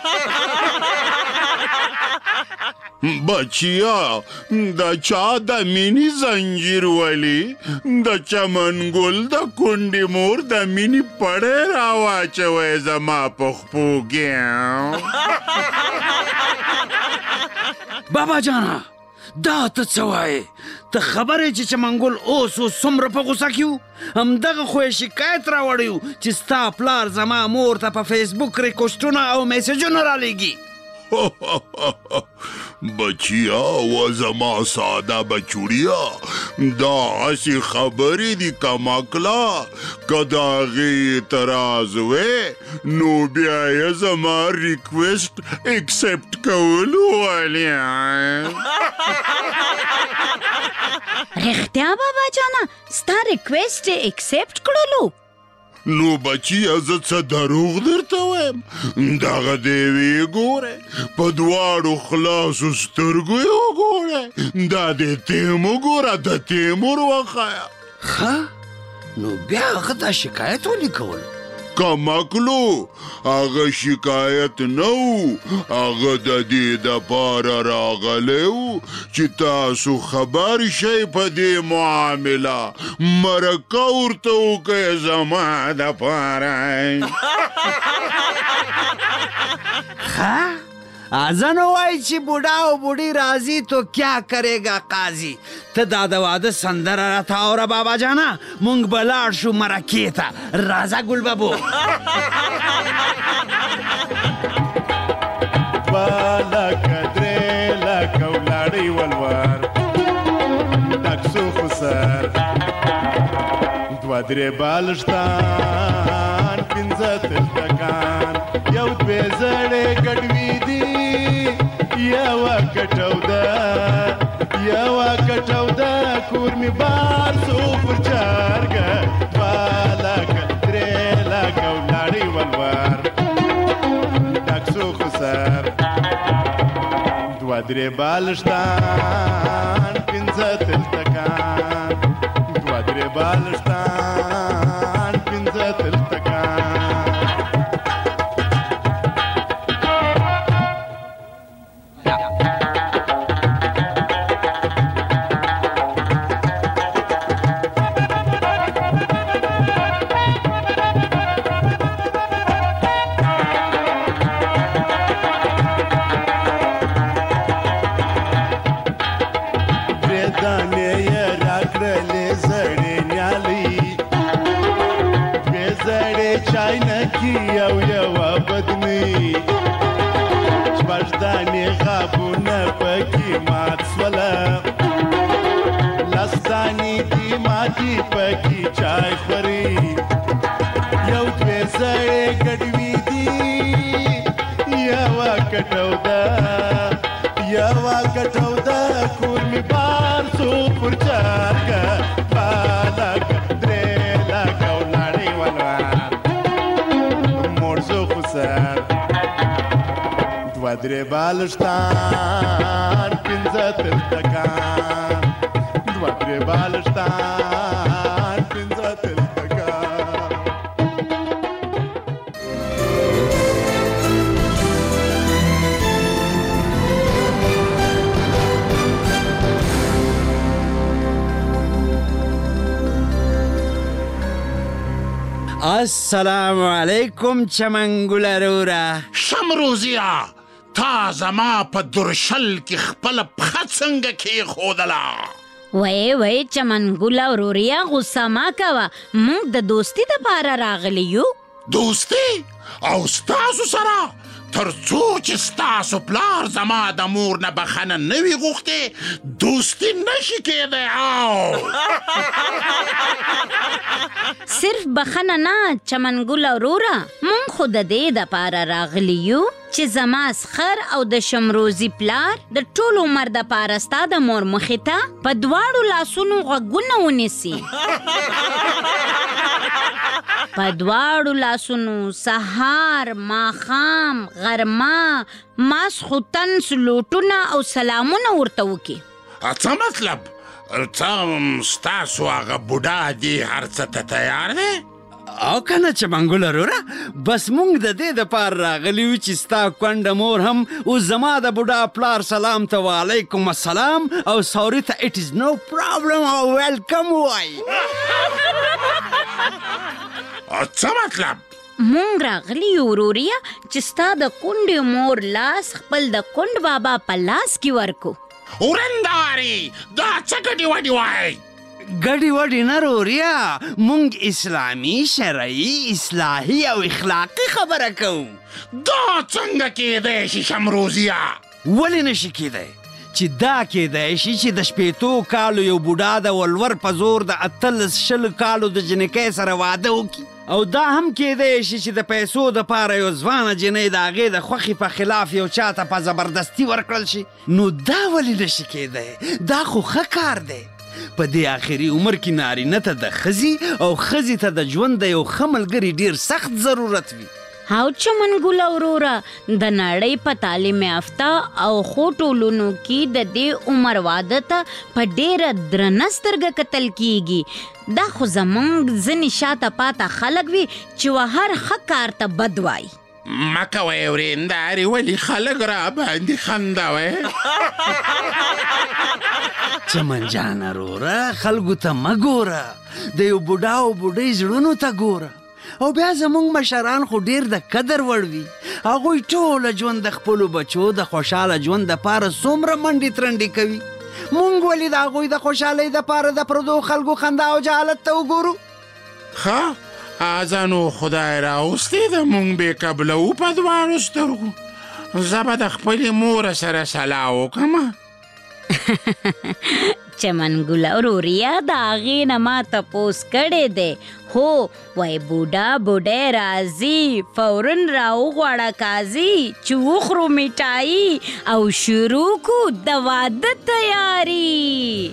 بچیا د چا د مینی زنجیر ولی د چمن ګل د کونډې مور د مینی پړې راواچوي زما په خپو کې. بابا جانا دا ته څه وایې؟ ته خبرې چې چمنګل اوس څومره په غوسه کیو همدغه خو یې شکایت راوړی چې ستا پلار زما مور ته په فیسبوک ریکوسټونه او میسجونه رالیږي. بچیا و زما ساده بچوړیا دا اسی خبرې دی کماکلا کدا غي اعتراض وې نو بیا یې زما ریکویسټ ایکسپټ کولو ولیا. رښتیا بابا جانا ستا ریکویسټ ایکسپټ کړلو؟ نو بچیا زه څه دروغ درته وایم؟ دغه دی وګوره په دواړو خلاصو سترګو یې وګوره دا د تیم وګوره د تیمور وښیه. ښه نو بیا هغه دا شکایت ولې کول؟ کمکلو هغه شکایت نه و هغه د دې دپاره راغلی و چې تاسو خبر شئ په دې معامله مرکه ورته وکئ زما دپاره. ښه ازن وای چې بوډا او بوډی راضی تو کیا کرے گا قاضی. ته دا د واده سندره راته اوره بابا جانا مونږ به لاړ شو مرکې ته. راځه ګل بابو. لکه درې لکه ولاړی ولور ډک سو خو سر دوه درې بالشتان پنځه تلتکان یو دوې زړې ګډوي دي یوه کټو ده کور مې بار سو پر چارګه. دوه لکه درې لکه ولاړی ولور ډک سو خو سر دوه درې بالشتان پنځه تلتکان دوه درې بالشتان پنځه تلتکان. یو یوه بدنۍ شپږ دانې غابونه پکې مات سوله لس دانې دي ماتې پکې چای خوري یو دوې زړې ګډوي دي یوه کټو ده کور مې بار سو پر چارګه. بالکه درې لکه ولاړې ولور دوه درې بالشتان پنځه تلتکان دوه درې بالشتان پنځه تلتکان. السلام علیکم چمنګل رورا. شمروزیا تا زما په درشل کې خپل پښه څنګه کېښودله؟ وای چمنګل روریا غوسه مه کوه موږ د دوستي دپاره راغلي یو. دوستي او ستاسو سره تر څو چې ستاسو پلار زما د مور نه بخښنه نه وي غوښتې دوستي نشي کېدی. صرف بخښنه نه چمنګل وروره مونږ خو د دې دپاره راغلي یو چې زما اسخر او د شمروزي پلار د ټول عمر دپاره ستا د مور مخې ته په دواړو لاسونو غوږونه ونیسي. په دواړو لاسونو سهار ماښام غرمه ماسخوتن سلوټونه او سلامونه ورته وکړي. څه مطلب؟ څه ستاسو هغه بوډا دی هر څه ته تیار دی؟ او کنه چې منګوله وروره، بس مونږ د دې دپاره راغلي یو چې ستا کونډه مور هم اوس زما د بوډا پلار سلام ته وعلیکم السلام او سوري ته اټ از نو پرابلم او ویلکم وایي. څه مطلب؟ مونږ راغلي یو وروریا چې ستا د کونډې مور لاس خپل د کونډ بابا په لاس کې ورکو. ورنداري دا څه ګډې وډې وایي؟ ګډې وډې نه روریا، مونږ اسلامي شرعي اصلاحي او اخلاقي خبره کوو. دا څنګه کیدای شي شمروزیه؟ ولې نشي کیدای؟ چې دا کیدای شي چې د 15 کالو یو بوډا د ولور په زور د 18 کالو د جنکۍ سره واده وکړي، او دا هم کیدای شي چې د پیسو دپاره یو ځوانه جنۍ د هغې د خوښې په خلاف یو چاته په زبردستي ورکړل شي. نو دا ولې نشي کیدای؟ دا خو ښه کار دی. په دې آخري عمر کې نارینه ته د ښځې او ښځې ته د ژوند د یو ښه ملګري ډېر سخت ضرورت وي. او چمن ګله وروره، د نړۍ په تعلیم یافته او ښو ټولنو کې د دې عمر واده ته په ډېره درنه سترګه کتل کیږي. دا خو زمونږ ځینې شاته پاته خلک وي چې هر ښه کار ته بد وایي. مه کوئ ورېندارې، ولې خلک را باندې خندوئ؟ چمن جانه وروره، خلکو ته مه ګوره، د یو بوډا او بوډۍ زړونو ته ګوره. او بیا زمونږ مشران خو ډېر د قدر وړ وي. هغوی ټوله ژوند د خپلو بچو د خوشحاله ژوند دپاره څومره منډې ترنډې کوي. مونږ ولې د هغوی د خوشحالۍ دپاره د پردو خلکو خندا او جهالت ته وګورو؟ ښه ځانو خدای راوستی د مونږ بې قبله و په دواړو سترګو. زه به د خپلې مور سره سلا وکړم. چمن ګله وروریا، د هغې نه ما تپوس کړی دی. هو وای بوډا بوډۍ راځي، فورن راوغواړه قاضي چې وخورو میټایي او شروع کو د واده تیاري.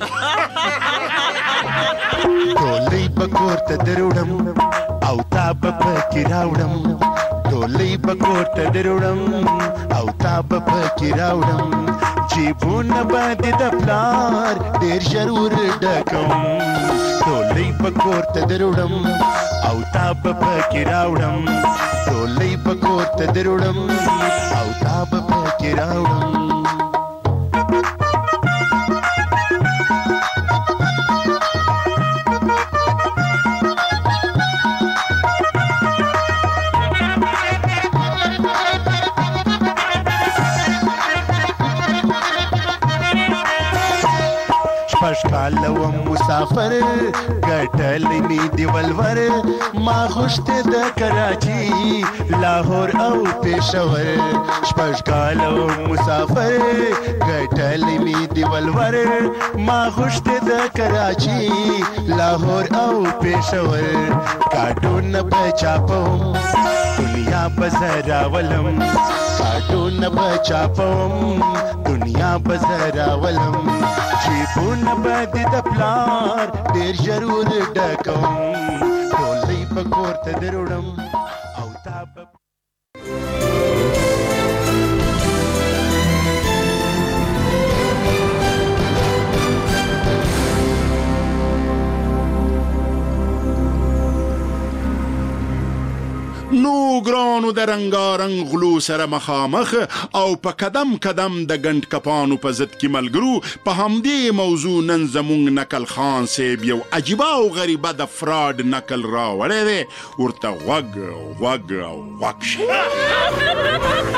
ډولۍ به کور ته دروړم او تا به پکې راوړم، ډولۍ به کور ته دروړم او تا به پکې راوړم، جیبونه به دې د پلار ډېر ژر ور ډکم، ډولۍ به کور ته دروړم او تا به پکې راوړم، ډولۍ به کور ته دروړم او تا به پکې راوړم. شپږ وم مسافر ګټلی مې د ولور، ما غوښتې د کراچي لاهور او پېښور. شپږ کاله وم مسافر ګټلی مې د ولور، ما غوښتې د کراچي لاهور او پېښور. کاټونه به چاپوم دنیا به زه راولم، کاټونه به چاپوم دنیا به زه راولم، جیبونه به دې د پلار ډېر ژر ور ډکوم، ډولۍ به کور ته دروړم او تا به نو ګرانو د رنګارنګ غلو سره مخامخ او په قدم قدم د ګنډ کپانو په ضد کې ملګرو، په همدې موضوع نن زمونږ نقل خان صاحب یو عجیبه او غریبه د فراډ نقل راوړی دی. ورته غوږ غوږ او غوږ شي.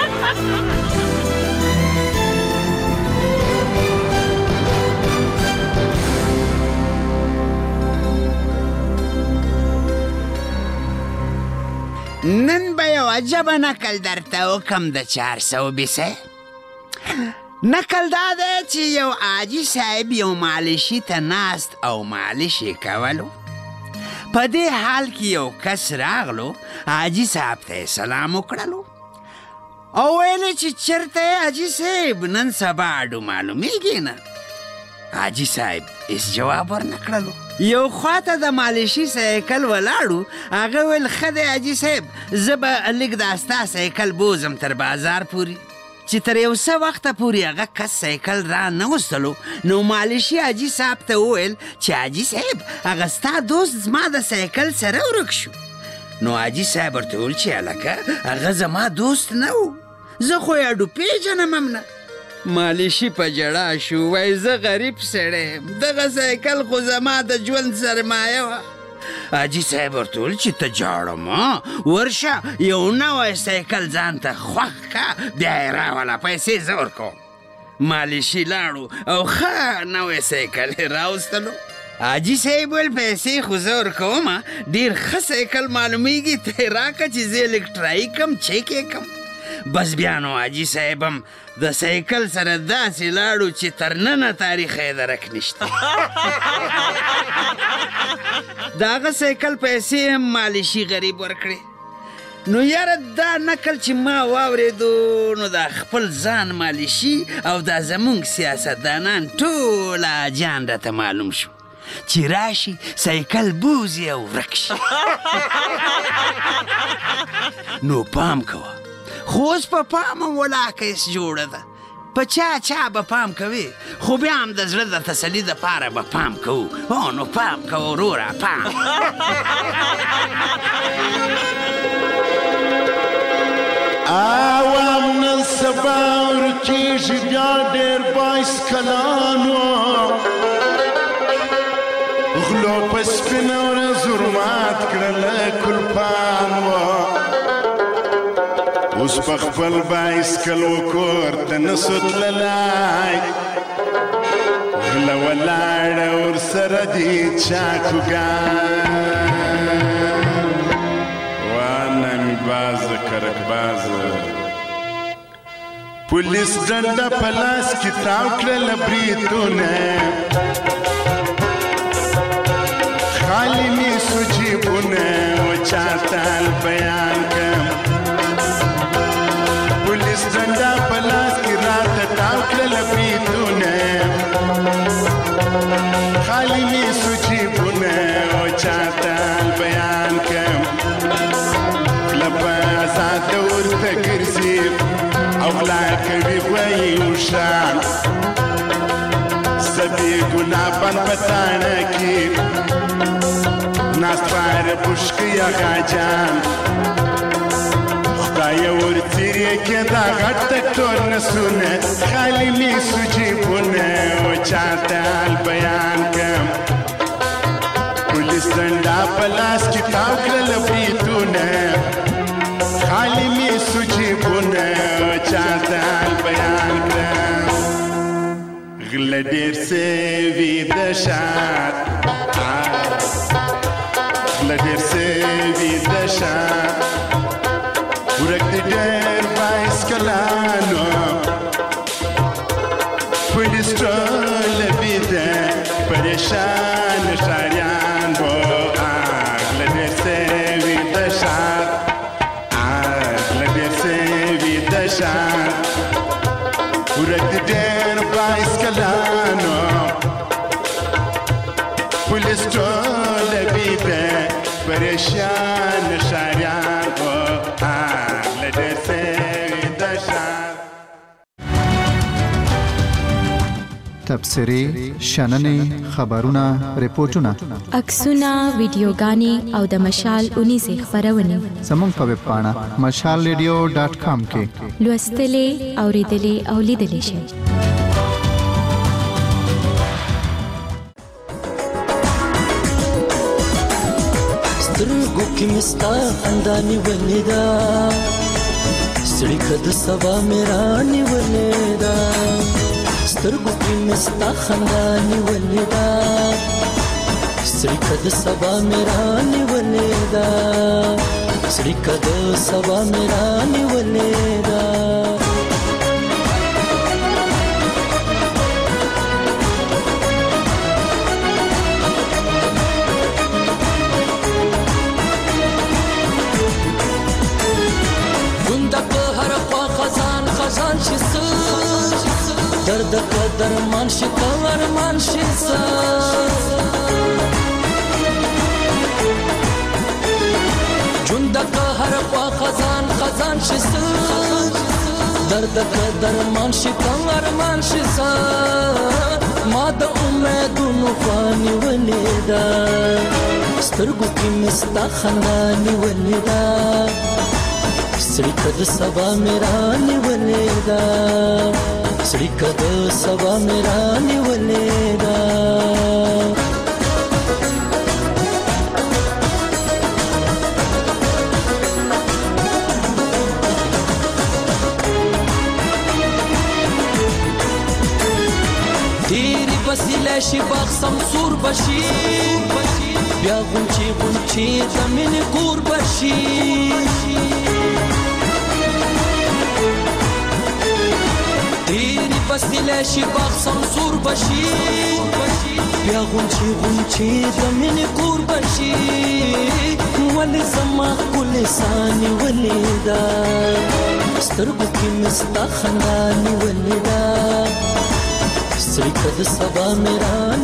نن به یو عجبه نقل درته وکم د 420. نقل دا دی چې یو حاجي صاحب یو مالشي ته ناست او مالش یې کولو. په دې حال کې یو کس راغلو، حاجي صاحب ته یې سلام وکړلو او ویلې چې چېرته یې حاجي صاحب، نن سبا اډو معلومیږي نه. حاجی صاحب هیڅ جواب ورنکړلو. یو خواته د مالشي سایکل ولاړو، هغه ویل ښه دی حاجي صاحب، زه به لږ دا ستا سایکل بوزم تر بازار پورې. چې تر یو څه وخته پورې هغه کس سایکل را نه وستلو، نو مالشي حاجي صاحب ته وویل چې حاجي صاحب هغه ستا دوست زما د سایکل سره ورک شو. نو حاجي صاحب ورته وویل چې هلکه هغه زما دوست نه و، زه خو یې اډو پېژنم هم نه. مالشي په ژړا شو، وایي زه غریب سړی یم، دغه سایکل خو زما د ژوند سرمایه وه. حاجي صاحب ورته وویل چې ته جاړه مه، ورشه یو نوی سایکل ځان ته خوښ که، بیا یې راوله، پیسې زه ورکوم. مالشي لاړو او ښه نوی سایکل یې راوستلو. حاجي صاحب ویل پیسې خو زه ورکومه، ډېر ښه سایکل معلومیږي، ته یې راکړه چې زه یې لږ ټرای کړم، چیک یې کړم. بس بیا نو حاجي صاحب هم د سایکل سره داسې لاړو چې تر ننه تاریخ یې درک نشته. د هغه سایکل پیسې هم مالشي غریب ورکړې. نو یاره دا نکل چې ما واورېدو، نو دا خپل ځان مالشي او دا زمونږ سیاستدانان ټول اجان راته معلوم شو چې راشي سایکل بوزي او ورک شي. نو پام کوه، خو اوس په پام هم ولاکه هېڅ جوړه ده. په چا به پام کوي، خو بیا هم د زړه د تسلي دپاره به پام کوو. او نو پام کوه وروره، پام. عوام نن سبا ورکېږي بیا ډېر بایسکلانو، غلو په سپینه ورځ ورمات کړله کلپان و. اوس په خپل بایسکل وکور ته نسو تللی، غله ولاړه ورسره دي چاکوګان. وانه مې بازه کرک بازه، پولیس ډنډه په لاس کې تاو کړله بریتونه، خالي مې سو جیبونه و چاته بیان کړم. پولیس ډنډه په لاس کې راته تاو کړله بریتونه، خالي مې سو جیبونه و چاته بیان کړم. خوله په ازاده ورته ګرځي او غلا کوي غویي وشان، زه بې ګناه بند په تاڼه کې ناست پاره پوشکۍ غاجان. خدایه ورتېرې کې دا غټ تکتور نسونه، خالي مې سو جیبونه و چاته حال بیان کړم. پولیس ډنډه په لاس کې تاو کړله بریتونه، خالي مې سو جیبونه و چاته حال بیان کړم. غله ډېر سوي د ښار، غله ډېر سوي د ښار، ورک دي ډېر بایسکلانو، پولیس ټوله بیده پریشان ښاریان و. غله ډېر سوي د ښار، غله ډېر سوي د ښار، ورک دي ډېر بایسکلانو، پولیس ټوله بیده پریشان ښاریان و. تبصرې، شننې، خبرونه، ریپورتونه، عکسونه، ویډیوګانې او د مشال 19 خبرونه زموږ په ویب پاڼه mashalradio.com کې لوستلې، اوریدلې او لیدلې شئ. سترګو کې مستا اندانې ولیدا، سړی کده سبا میرانی ولیدا. سترګو کې مستا خندانې ولیدا، سړی کده سبا میرانی ولیدا، سړی کده سبا میرانی ولیدا. درد درمان شي ارمان شي جون د قهر په خزان شي درد کا درمان شي ارمان شي ما د امیدونو خواني ولیدا سترګو کې مستا خنداني ولیدا سړی کده سبا میرا نیولیدا سړی کده سبا میرا نیولیدا تیری وسیله شي باغ سمسور بشي بیا غونچی زمین کور بشي تیری وسیله شي باغ سمسور بشي بیا غونچی زمین کور بشي ولې زما کل ساني ولیدا سترګو کې مستا خنداني ولیدا سړی کده سبا میرا